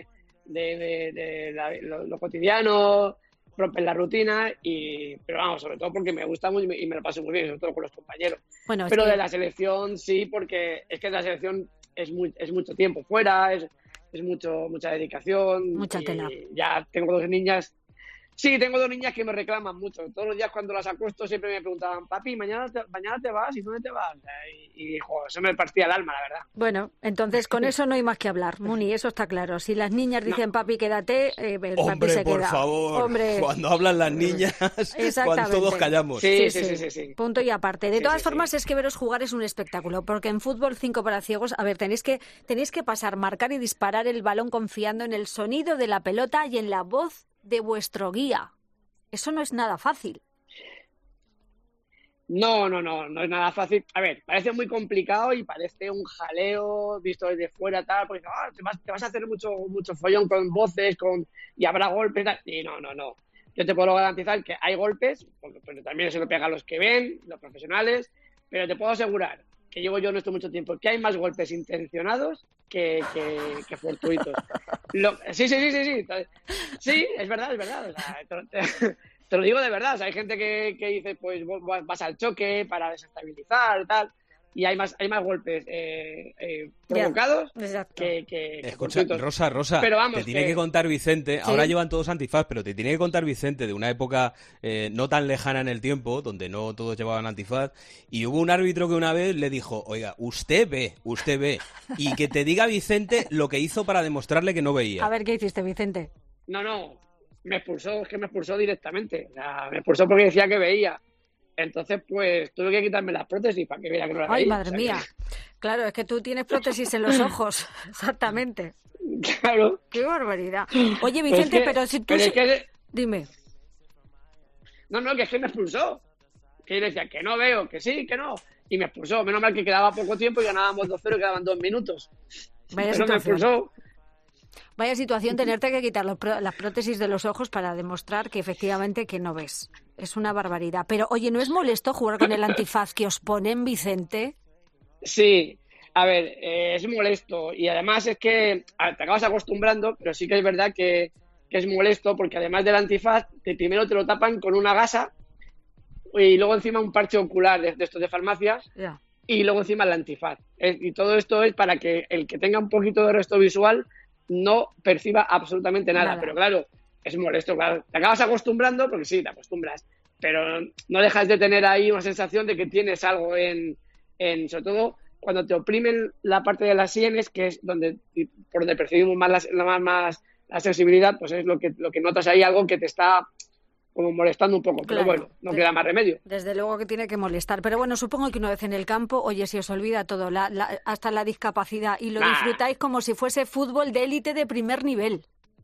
lo cotidiano, rompe la rutina, pero vamos, sobre todo porque me gusta mucho y me lo paso muy bien, sobre todo con los compañeros. Bueno, pero de la selección sí, porque es que la selección es mucho tiempo fuera, es mucha dedicación. Mucha tela. Ya tengo 2 niñas. Sí, tengo 2 niñas que me reclaman mucho. Todos los días cuando las acuesto siempre me preguntaban, papi, mañana te vas, ¿y dónde te vas? Y eso me partía el alma, la verdad. Bueno, entonces con eso no hay más que hablar, Muni, eso está claro. Si las niñas dicen, papi, quédate, el papi se queda. Por favor, cuando hablan las niñas, cuando todos callamos. Sí. Punto y aparte. De todas formas, es que veros jugar es un espectáculo, porque en fútbol 5 para ciegos, a ver, tenéis que pasar, marcar y disparar el balón confiando en el sonido de la pelota y en la voz de vuestro guía. Eso no es nada fácil. No es nada fácil. A ver, parece muy complicado y parece un jaleo visto desde fuera, tal, porque te vas a hacer mucho follón con voces, y habrá golpes, tal. Y no. Yo te puedo garantizar que hay golpes, porque también se lo pega a los que ven, los profesionales, pero te puedo asegurar que llevo yo en esto mucho tiempo, que hay más golpes intencionados que fortuitos. Sí. Sí, es verdad. O sea, te lo digo de verdad. O sea, hay gente que dice, pues vas al choque para desestabilizar y tal. Y hay más golpes provocados que escucha, Rosa, pero vamos, te tiene que contar Vicente, ¿sí? Ahora llevan todos antifaz, pero te tiene que contar Vicente de una época no tan lejana en el tiempo, donde no todos llevaban antifaz, y hubo un árbitro que una vez le dijo, oiga, usted ve, y que te diga Vicente lo que hizo para demostrarle que no veía. A ver, ¿qué hiciste, Vicente? No, me expulsó directamente, o sea, me expulsó porque decía que veía. Entonces, pues, tuve que quitarme las prótesis para que viera que no las veía. Ay, madre mía. Claro, es que tú tienes prótesis en los ojos. Exactamente. Claro. Qué barbaridad. Oye, Vicente, pero si tú... Dime. No, que es que me expulsó. Que yo le decía que no veo, que sí, que no. Y me expulsó. Menos mal que quedaba poco tiempo y ganábamos 2-0 y quedaban 2 minutos. Pero me expulsó. Vaya situación tenerte que quitar las prótesis de los ojos para demostrar que efectivamente que no ves. Es una barbaridad. Pero, oye, ¿no es molesto jugar con el antifaz que os ponen, Vicente? Sí. A ver, es molesto. Y además es que te acabas acostumbrando, pero sí que es verdad que es molesto porque además del antifaz, primero te lo tapan con una gasa y luego encima un parche ocular de estos de farmacias. Ya. Y luego encima el antifaz. Y todo esto es para que el que tenga un poquito de resto visual no perciba absolutamente nada. Pero claro, es molesto, claro. Te acabas acostumbrando, porque sí, te acostumbras, pero no dejas de tener ahí una sensación de que tienes algo sobre todo cuando te oprimen la parte de las sienes, que es por donde percibimos más la sensibilidad, pues es lo que notas ahí, algo que te está como molestando un poco, pero bueno, no queda más remedio. Desde luego que tiene que molestar, pero bueno, supongo que una vez en el campo, oye, si os olvida todo, hasta la discapacidad, y lo disfrutáis como si fuese fútbol de élite de primer nivel.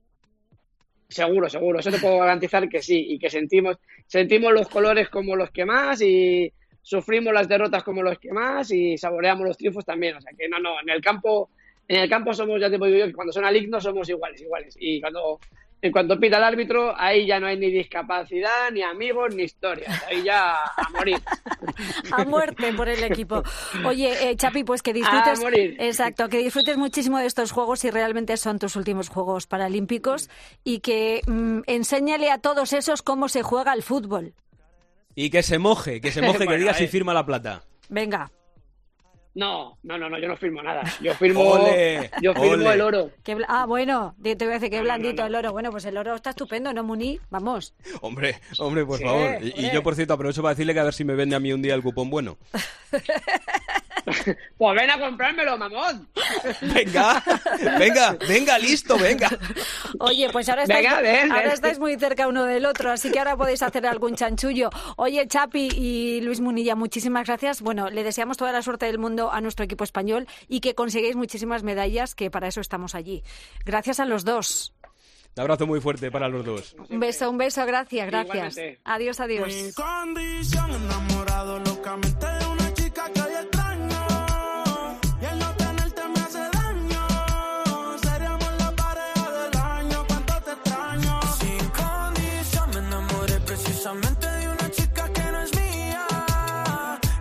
Seguro, eso te puedo garantizar que sí, y que sentimos los colores como los que más, y sufrimos las derrotas como los que más, y saboreamos los triunfos también, o sea que no, en el campo somos, ya te puedo decir, que cuando suena el himno somos iguales, y en cuanto pita el árbitro, ahí ya no hay ni discapacidad, ni amigos, ni historias. Ahí ya a morir. A muerte por el equipo. Oye, Chapi, pues que disfrutes. A morir. Exacto, que disfrutes muchísimo de estos juegos, si realmente son tus últimos Juegos Paralímpicos, y que enséñale a todos esos cómo se juega el fútbol. Y que se moje, bueno, que diga si firma la plata. Venga. No, yo no firmo nada. Yo firmo el oro. Bueno, te voy a decir que blandito el oro. Bueno, pues el oro está estupendo, ¿no, Muni? Vamos. Hombre, por favor. Y yo, por cierto, aprovecho para decirle que a ver si me vende a mí un día el cupón bueno. Pues ven a comprármelo, mamón. Venga, listo, venga. Oye, pues ahora estáis muy cerca uno del otro, así que ahora podéis hacer algún chanchullo. Oye, Chapi y Luis Munilla, muchísimas gracias. Bueno, le deseamos toda la suerte del mundo a nuestro equipo español y que consigáis muchísimas medallas, que para eso estamos allí. Gracias a los dos. Un abrazo muy fuerte para los dos. Un beso, gracias. Igualmente. Adiós. Mi condición, enamorado locamente de una chica que hoy extraño, y el no tenerte me hace daño. Seríamos la pareja del año, cuánto te extraño. Sin condición me enamoré precisamente de una chica que no es mía,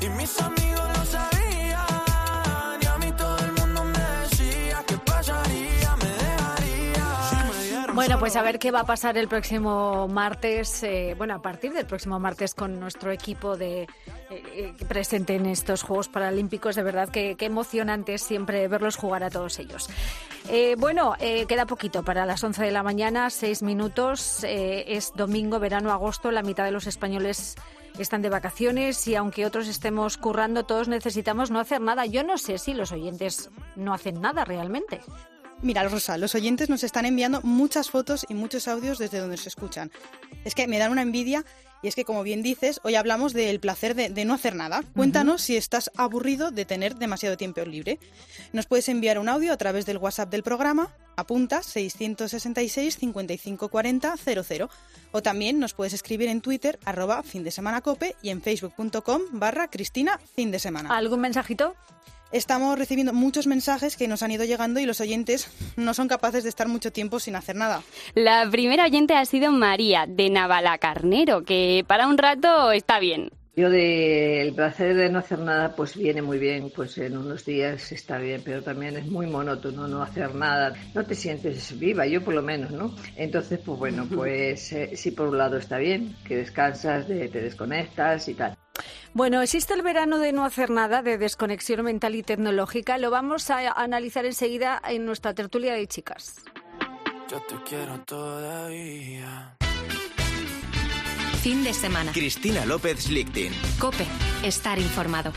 Bueno, pues a ver qué va a pasar el próximo martes, a partir del próximo martes con nuestro equipo presente en estos Juegos Paralímpicos. De verdad que qué emocionante es siempre verlos jugar a todos ellos. Queda poquito para las 11 de la mañana, 6 minutos. Es domingo, verano, agosto, la mitad de los españoles están de vacaciones y aunque otros estemos currando, todos necesitamos no hacer nada. Yo no sé si los oyentes no hacen nada realmente. Mira, Rosa, los oyentes nos están enviando muchas fotos y muchos audios desde donde se escuchan. Es que me dan una envidia y es que, como bien dices, hoy hablamos del placer de no hacer nada. Cuéntanos si estás aburrido de tener demasiado tiempo libre. Nos puedes enviar un audio a través del WhatsApp del programa, apunta 666 55 40 00. O también nos puedes escribir en Twitter, @findesemanacope y en facebook.com/Cristina Findesemana. ¿Algún mensajito? Estamos recibiendo muchos mensajes que nos han ido llegando y los oyentes no son capaces de estar mucho tiempo sin hacer nada. La primera oyente ha sido María, de Navalacarnero, que para un rato está bien. Yo el placer de no hacer nada pues viene muy bien, pues en unos días está bien, pero también es muy monótono no hacer nada, no te sientes viva, yo por lo menos, ¿no? Entonces sí, por un lado está bien, que descansas, te desconectas y tal. Bueno, existe el verano de no hacer nada, de desconexión mental y tecnológica. Lo vamos a analizar enseguida en nuestra tertulia de chicas. Yo te quiero todavía. Fin de semana. Cristina López Schlichting. COPE. Estar informado.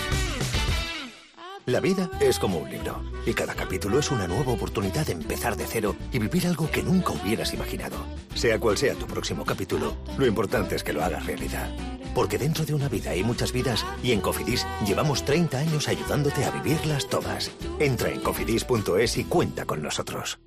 La vida es como un libro y cada capítulo es una nueva oportunidad de empezar de cero y vivir algo que nunca hubieras imaginado. Sea cual sea tu próximo capítulo, lo importante es que lo hagas realidad. Porque dentro de una vida hay muchas vidas y en Cofidis llevamos 30 años ayudándote a vivirlas todas. Entra en cofidis.es y cuenta con nosotros.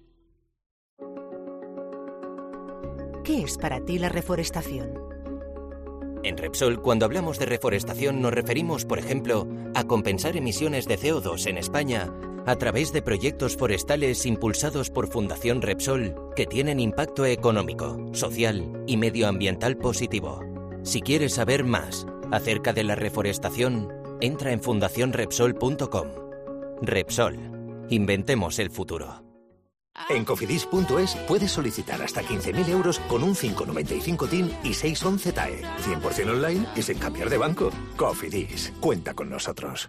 ¿Qué es para ti la reforestación? En Repsol, cuando hablamos de reforestación, nos referimos, por ejemplo, a compensar emisiones de CO2 en España a través de proyectos forestales impulsados por Fundación Repsol que tienen impacto económico, social y medioambiental positivo. Si quieres saber más acerca de la reforestación, entra en fundacionrepsol.com. Repsol. Inventemos el futuro. En cofidis.es puedes solicitar hasta 15.000 euros con un 595 TIN y 611 TAE. 100% online y sin cambiar de banco. Cofidis. Cuenta con nosotros.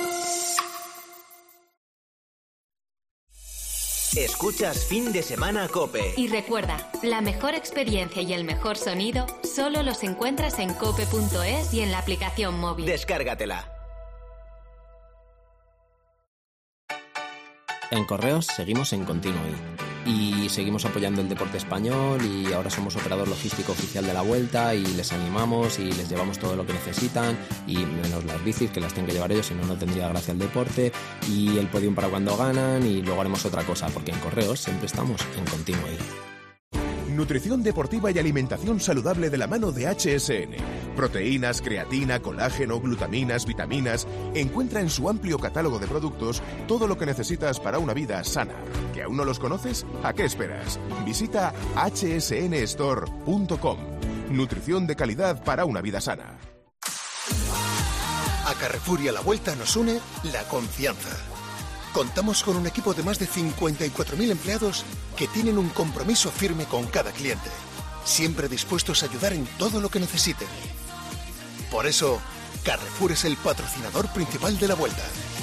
Escuchas Fin de Semana COPE. Y recuerda, la mejor experiencia y el mejor sonido solo los encuentras en cope.es y en la aplicación móvil. Descárgatela. En Correos seguimos en Continuo y seguimos apoyando el deporte español y ahora somos operador logístico oficial de la Vuelta y les animamos y les llevamos todo lo que necesitan y menos las bicis que las tienen que llevar ellos, si no, no tendría gracia el deporte, y el podium para cuando ganan, y luego haremos otra cosa porque en Correos siempre estamos en Continuo. Nutrición deportiva y alimentación saludable de la mano de HSN. Proteínas, creatina, colágeno, glutaminas, vitaminas. Encuentra en su amplio catálogo de productos todo lo que necesitas para una vida sana. ¿Que aún no los conoces? ¿A qué esperas? Visita hsnstore.com. Nutrición de calidad para una vida sana. A Carrefour y a la Vuelta nos une la confianza. Contamos con un equipo de más de 54.000 empleados que tienen un compromiso firme con cada cliente, siempre dispuestos a ayudar en todo lo que necesiten. Por eso, Carrefour es el patrocinador principal de la Vuelta.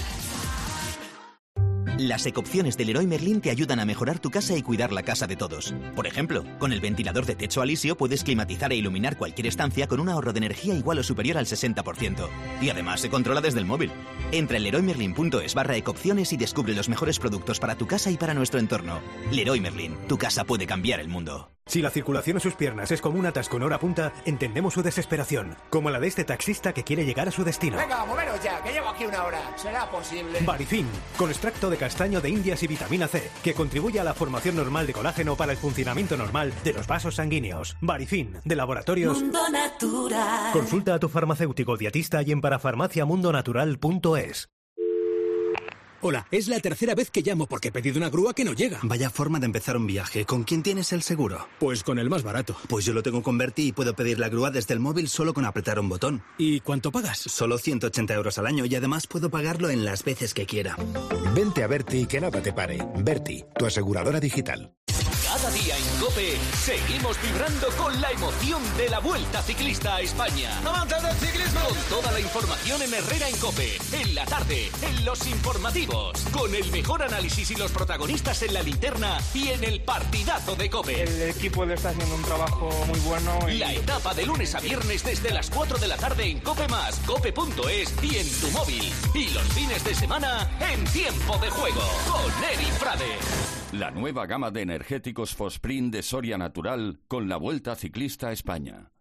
Las ecopciones del Leroy Merlin te ayudan a mejorar tu casa y cuidar la casa de todos. Por ejemplo, con el ventilador de techo alisio puedes climatizar e iluminar cualquier estancia con un ahorro de energía igual o superior al 60%. Y además se controla desde el móvil. Entra en leroymerlin.es/ecopciones y descubre los mejores productos para tu casa y para nuestro entorno. Leroy Merlin, tu casa puede cambiar el mundo. Si la circulación en sus piernas es como un atasco en hora punta, entendemos su desesperación, como la de este taxista que quiere llegar a su destino. Venga, moveros ya, que llevo aquí una hora. ¿Será posible? Barifin, con extracto de castaño de indias y vitamina C, que contribuye a la formación normal de colágeno para el funcionamiento normal de los vasos sanguíneos. Barifin, de Laboratorios Mundo Natural. Consulta a tu farmacéutico dietista y en parafarmaciamundonatural.es. Hola, es la tercera vez que llamo porque he pedido una grúa que no llega. Vaya forma de empezar un viaje. ¿Con quién tienes el seguro? Pues con el más barato. Pues yo lo tengo con Berti y puedo pedir la grúa desde el móvil solo con apretar un botón. ¿Y cuánto pagas? Solo 180 euros al año y además puedo pagarlo en las veces que quiera. Vente a Berti y que nada te pare. Berti, tu aseguradora digital. Cada día en COPE seguimos vibrando con la emoción de la Vuelta Ciclista a España. ¡Amantes del ciclismo! Con toda la información en Herrera en COPE, en la tarde, en los informativos, con el mejor análisis y los protagonistas en la linterna y en el partidazo de COPE. El equipo le está haciendo un trabajo muy bueno. La etapa de lunes a viernes desde las 4 de la tarde en COPE+, cope.es y en tu móvil. Y los fines de semana en Tiempo de Juego con Eri Frade. La nueva gama de energéticos Fosprint de Soria Natural con la Vuelta Ciclista a España.